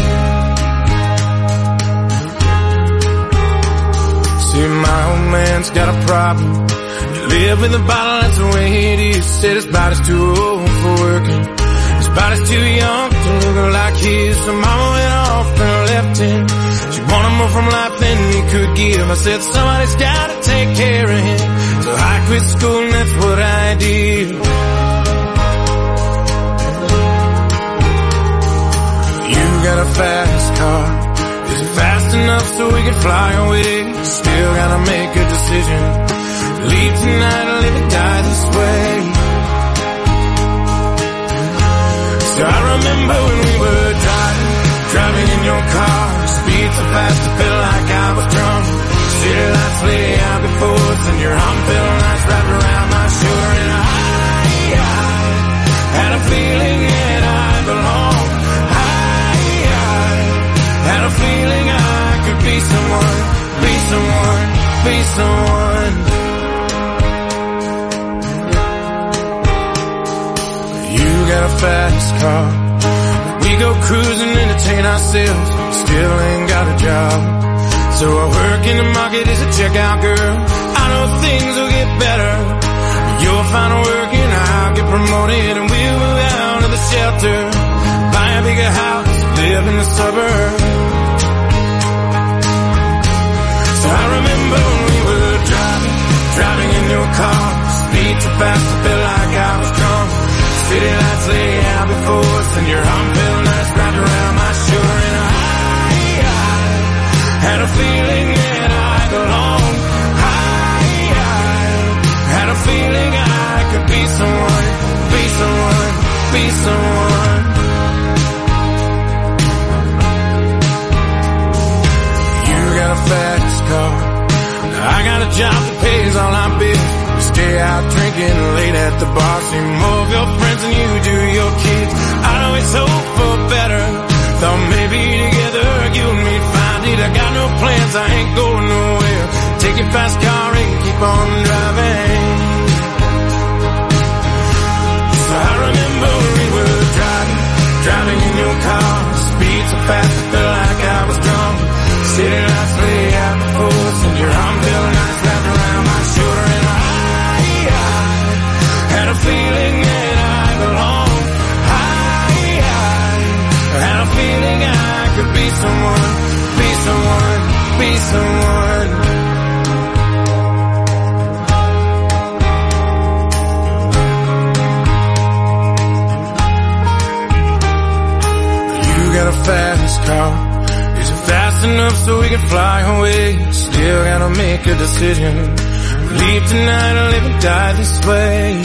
See, my old man's got a problem. You live with a bottle, that's the way it is. Said his body's too old for working. His body's too young to look like his. So mama went off and left him. She wanted more from life than he could give. I said somebody's gotta take care of him. So I quit school and that's what I did. You got a fast car. Is it fast enough so we can fly away? Still gotta make a decision. Leave tonight or live and die this way. fast car. We go cruising, entertain ourselves, still ain't got a job. So I work in the market as a checkout girl. I know things will get better. You'll find work and I'll get promoted, and we'll move out of the shelter, buy a bigger house, live in the suburbs. So I remember when we were driving, driving in your car, speed too fast, I felt like I was drunk. City lights lay out before us, and your arm felt nice wrapped around my shoulder, and I, I had a feeling that I belonged. I, I had a feeling I could be someone, be someone, be someone. You got a fast car, I got a job that pays all our bills. We stay out drinking late at the bar, see more of your friends than you do your kids. I'd always hope for better, thought maybe together you and me'd find it. I got no plans, I ain't going nowhere. Take your fast car and keep on driving. So I remember we were driving, driving in your car, speed so fast I felt like I was drunk. City lights lay out before us, and your arm felt nice wrapped around my shoulder, and I, I had a feeling that I belonged. I, I had a feeling I could be someone, be someone, be someone. You got a fast car, fast enough so we can fly away. Still gotta make a decision. Leave tonight or live and die this way.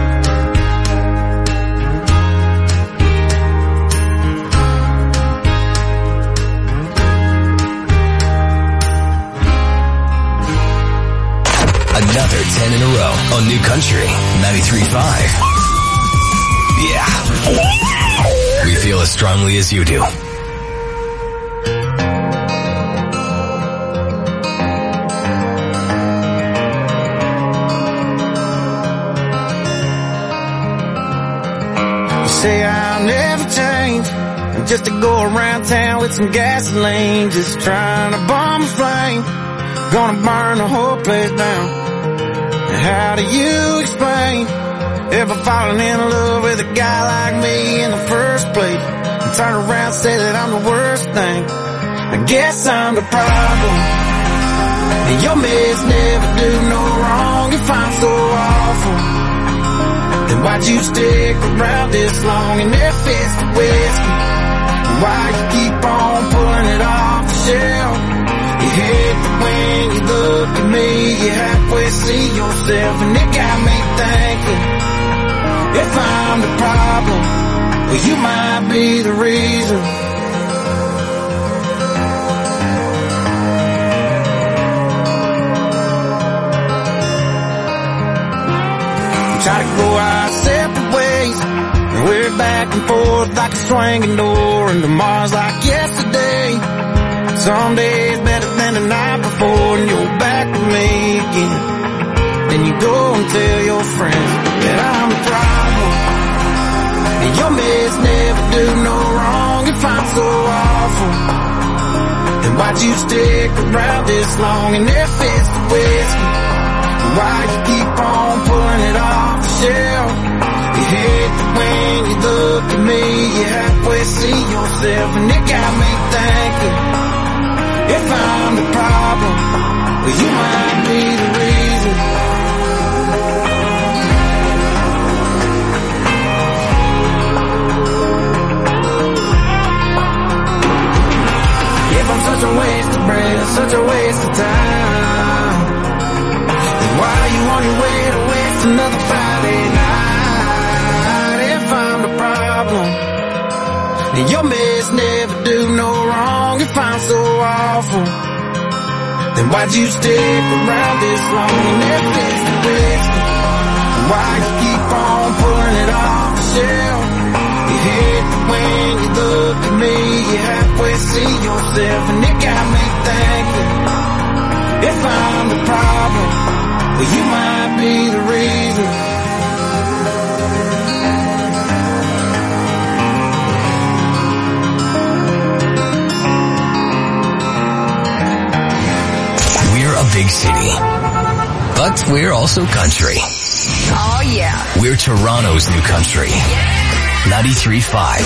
Another ten in a row on New Country ninety-three point five. Yeah. We feel as strongly as you do. Say I'll never change, just to go around town with some gasoline, just trying to bomb a flame, gonna burn the whole place down. And how do you explain ever falling in love with a guy like me in the first place, and turn around and say that I'm the worst thing? I guess I'm the problem, and your mess never do no wrong if I'm so awful. Then why'd you stick around this long and if it's the whiskey? Why you keep on pulling it off the shelf? You hate the when you look at me, you halfway see yourself, and it got me thinking, if I'm the problem, well you might be the reason. Try to go our separate ways, and we're back and forth like a swinging door, and tomorrow's like yesterday. Some days better than the night before, and you're back with me again. Then you go and tell your friends that I'm the problem, and your mess never do no wrong if I'm so awful. Then why'd you stick around this long, and if it's the whiskey, why you keep on pulling it off the shelf? You hate the when you look at me, you halfway see yourself, and it got me thinking, if I'm the problem, well you might be the reason. If I'm such a waste of breath, such a waste of time, why are you on your way to waste another Friday night? If I'm the problem, and your mess never do no wrong if I'm so awful, then why'd you stick around this long? And if it's the whiskey, why you keep on pulling it off the shelf? You hate the when you look at me, you halfway see yourself, and it got me thinking, if I'm the problem, well, you might be the reason. city. But we're also country. Oh, yeah. We're Toronto's new country. ninety-three point five.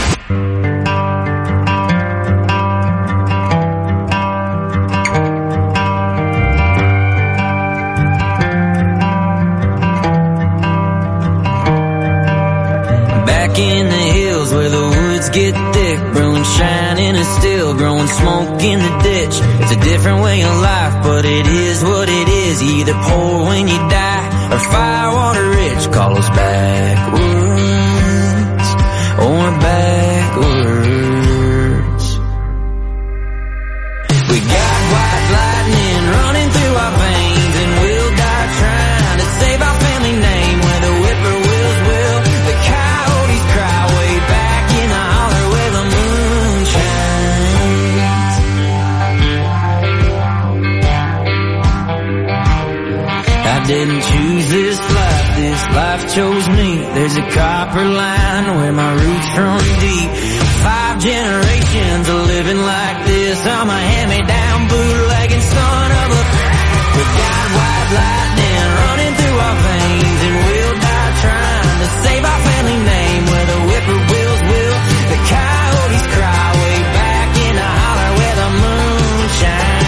Back in the hills where the woods get thick, brewing shining and still growing smoke in the ditch. It's a different way of life, but it is what it is. You either poor when you die or firewater rich. Call us backwoods or backwards. We got white lightning running through our veins, and we'll die trying to save our family name. Where the whippoorwills will, the coyotes cry way back in the holler where the moon shines. I didn't choose this life, this life chose me. There's a copper line where my roots run deep. Five generations of living like this. I'm a hand-me-down bootlegging son of a... We got white lightning running through our veins, and we'll die trying to save our family name. Where the whippoorwills will, the coyotes cry way back in the holler where the moon shines.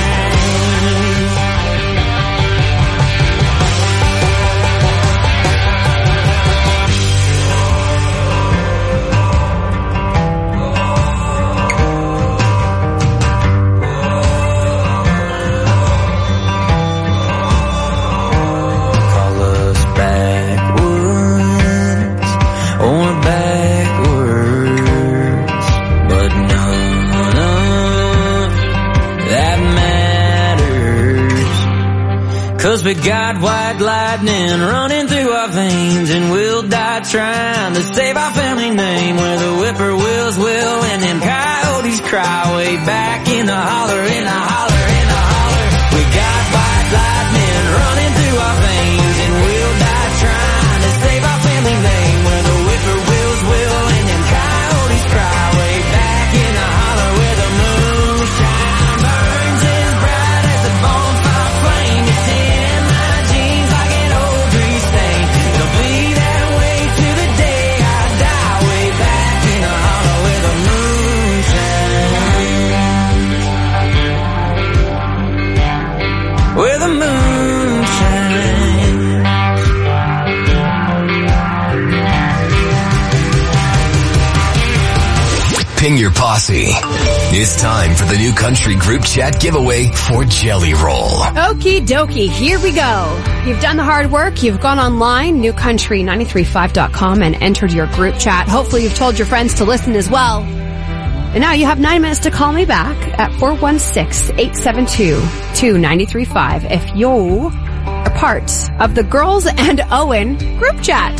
Cause we got white lightning running through our veins, and we'll die trying to save our family name. Where the whippoorwills will, and them coyotes cry way back in the holler, in the holler, in the holler. We got white lightning running through our veins, and we'll die trying to save our family name. Where the whippoorwills will, and them coyotes cry way back in the holler where the moonshine burns as bright as a bonfire flame. It's in my jeans like an old grease stain. It'll be that way to the day I die, way back in the holler where the moon shines. Where the moon shines. Ping your posse. It's time for the new country group chat giveaway for Jelly Roll. Okie dokie, here we go. You've done the hard work. You've gone online, new country nine three five dot com, and entered your group chat. Hopefully you've told your friends to listen as well. And now you have nine minutes to call me back at four one six, eight seven two, two nine three five if you are part of the Girls and Owen group chat.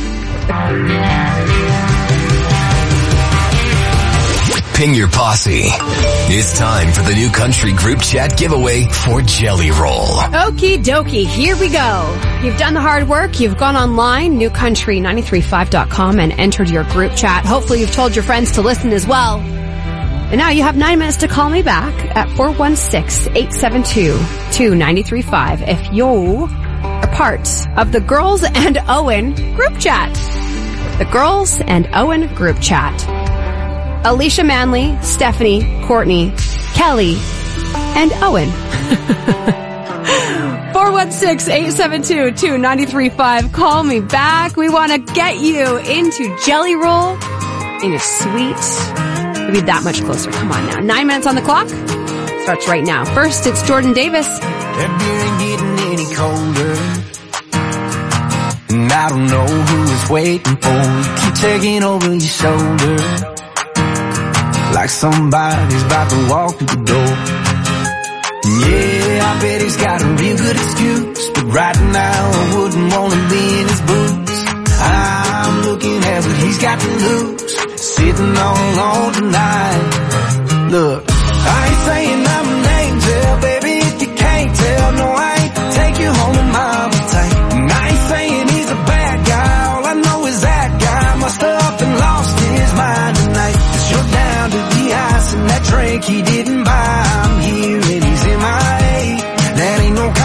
Ping your posse. It's time for the new country group chat giveaway for Jelly Roll. Okie dokie, here we go. You've done the hard work. You've gone online, new country nine three five dot com, and entered your group chat. Hopefully you've told your friends to listen as well. And now you have nine minutes to call me back at four one six, eight seven two, two nine three five if you are part of the Girls and Owen group chat. The Girls and Owen group chat. Alicia Manley, Stephanie, Courtney, Kelly, and Owen. four one six, eight seven two, two nine three five. Call me back. We want to get you into Jelly Roll in a suite. Maybe that much closer. Come on now. Nine minutes on the clock. Starts right now. First, it's Jordan Davis. That beer ain't getting any colder, and I don't know who it's waiting for. You keep taking over your shoulder like somebody's about to walk through the door. Yeah, I bet he's got a real good excuse, but right now I wouldn't want to be in his boots. I'm looking at what he's got to lose, sitting all alone tonight. Look, I ain't saying I'm an angel, baby, if you can't tell. No, I ain't to take you home in my appetite. And I ain't saying he's a bad guy, all I know is that guy must have up and lost his mind tonight. Cause you're down to the ice and that drink he didn't buy. I'm here and he's in my A. That ain't no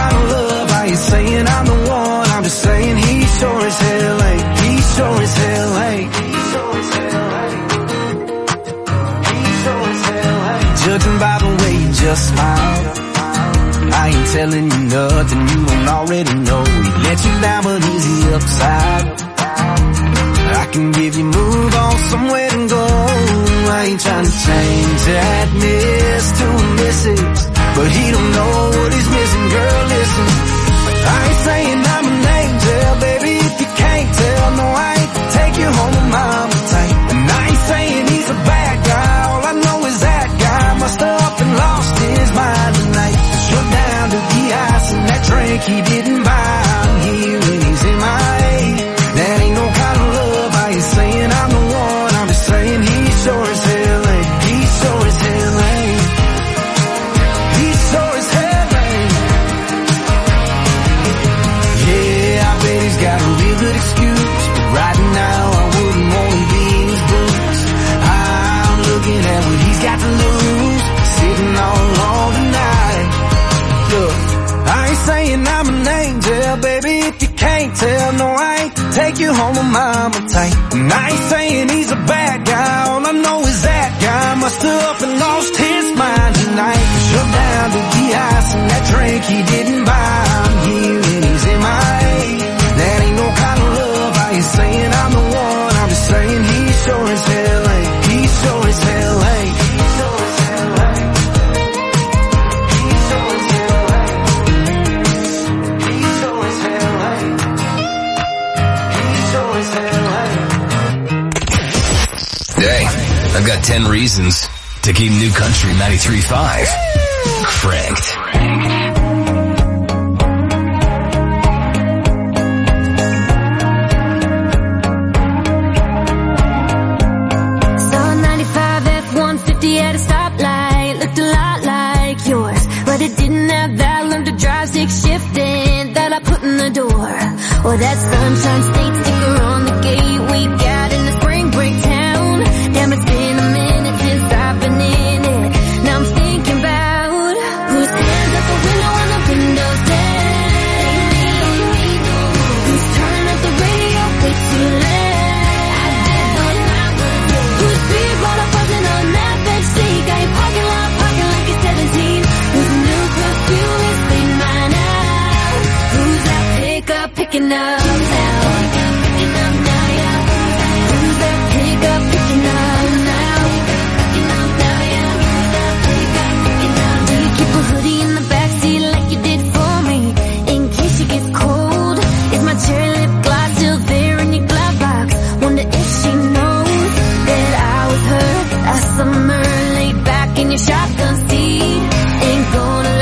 just fine. I ain't telling you nothing you don't already know. He let you down, but is he upside? I can give you move on somewhere to go. I ain't trying to change that miss to a missus, but he don't know what he's missing. Girl, listen, I ain't saying I'm an angel, baby, if you can't tell. No, I ain't take you home with mama tight. And I ain't saying he's a bad guy, all I know is that guy must have up and lost his mind tonight. Shut down to the ice and that drink he didn't buy. I'm here when he's in my A. That ain't no kind of love. I ain't saying I'm the one, I'm just saying he sure as hell ain't. He sure as hell ain't. He sure as hell ain't. Yeah, I bet he's got a real good excuse, but right now I wouldn't want to be in his boots. I'm looking at what he's got to lose, sitting all alone tonight. Look, I ain't saying I'm an angel, baby, if you can't tell. No, I ain't take you home with mama tight. And I ain't saying he's a bad guy, all I know is that guy must have up and lost his mind tonight. Shut down to the ice and that drink he didn't buy. I'm here and he's in my A. That ain't no kind of love. I ain't saying I'm the one, I'm just saying he sure as hell ain't. He sure as hell ain't. He sure as hell ain't. He sure as hell ain't. He sure as hell ain't. He sure as hell ain't. Hey, I've got ten reasons to keep New Country ninety-three point five cranked. Saw ninety-five F one fifty at a stoplight, looked a lot like yours, but it didn't have that learn to drive stick shifting that I put in the door, or that Sunshine State sticker on the gate we got in the spring break town. Damn, it's been a minute since I've been in it. Now I'm thinking about whose hands up the window and the windows down. Who's turning up the radio way too loud? Whose beer bottle buzzing on that bench seat? Got your parking lot parking like it's seventeen. Whose new perfume is clean mine out? Who's that pickup picking up?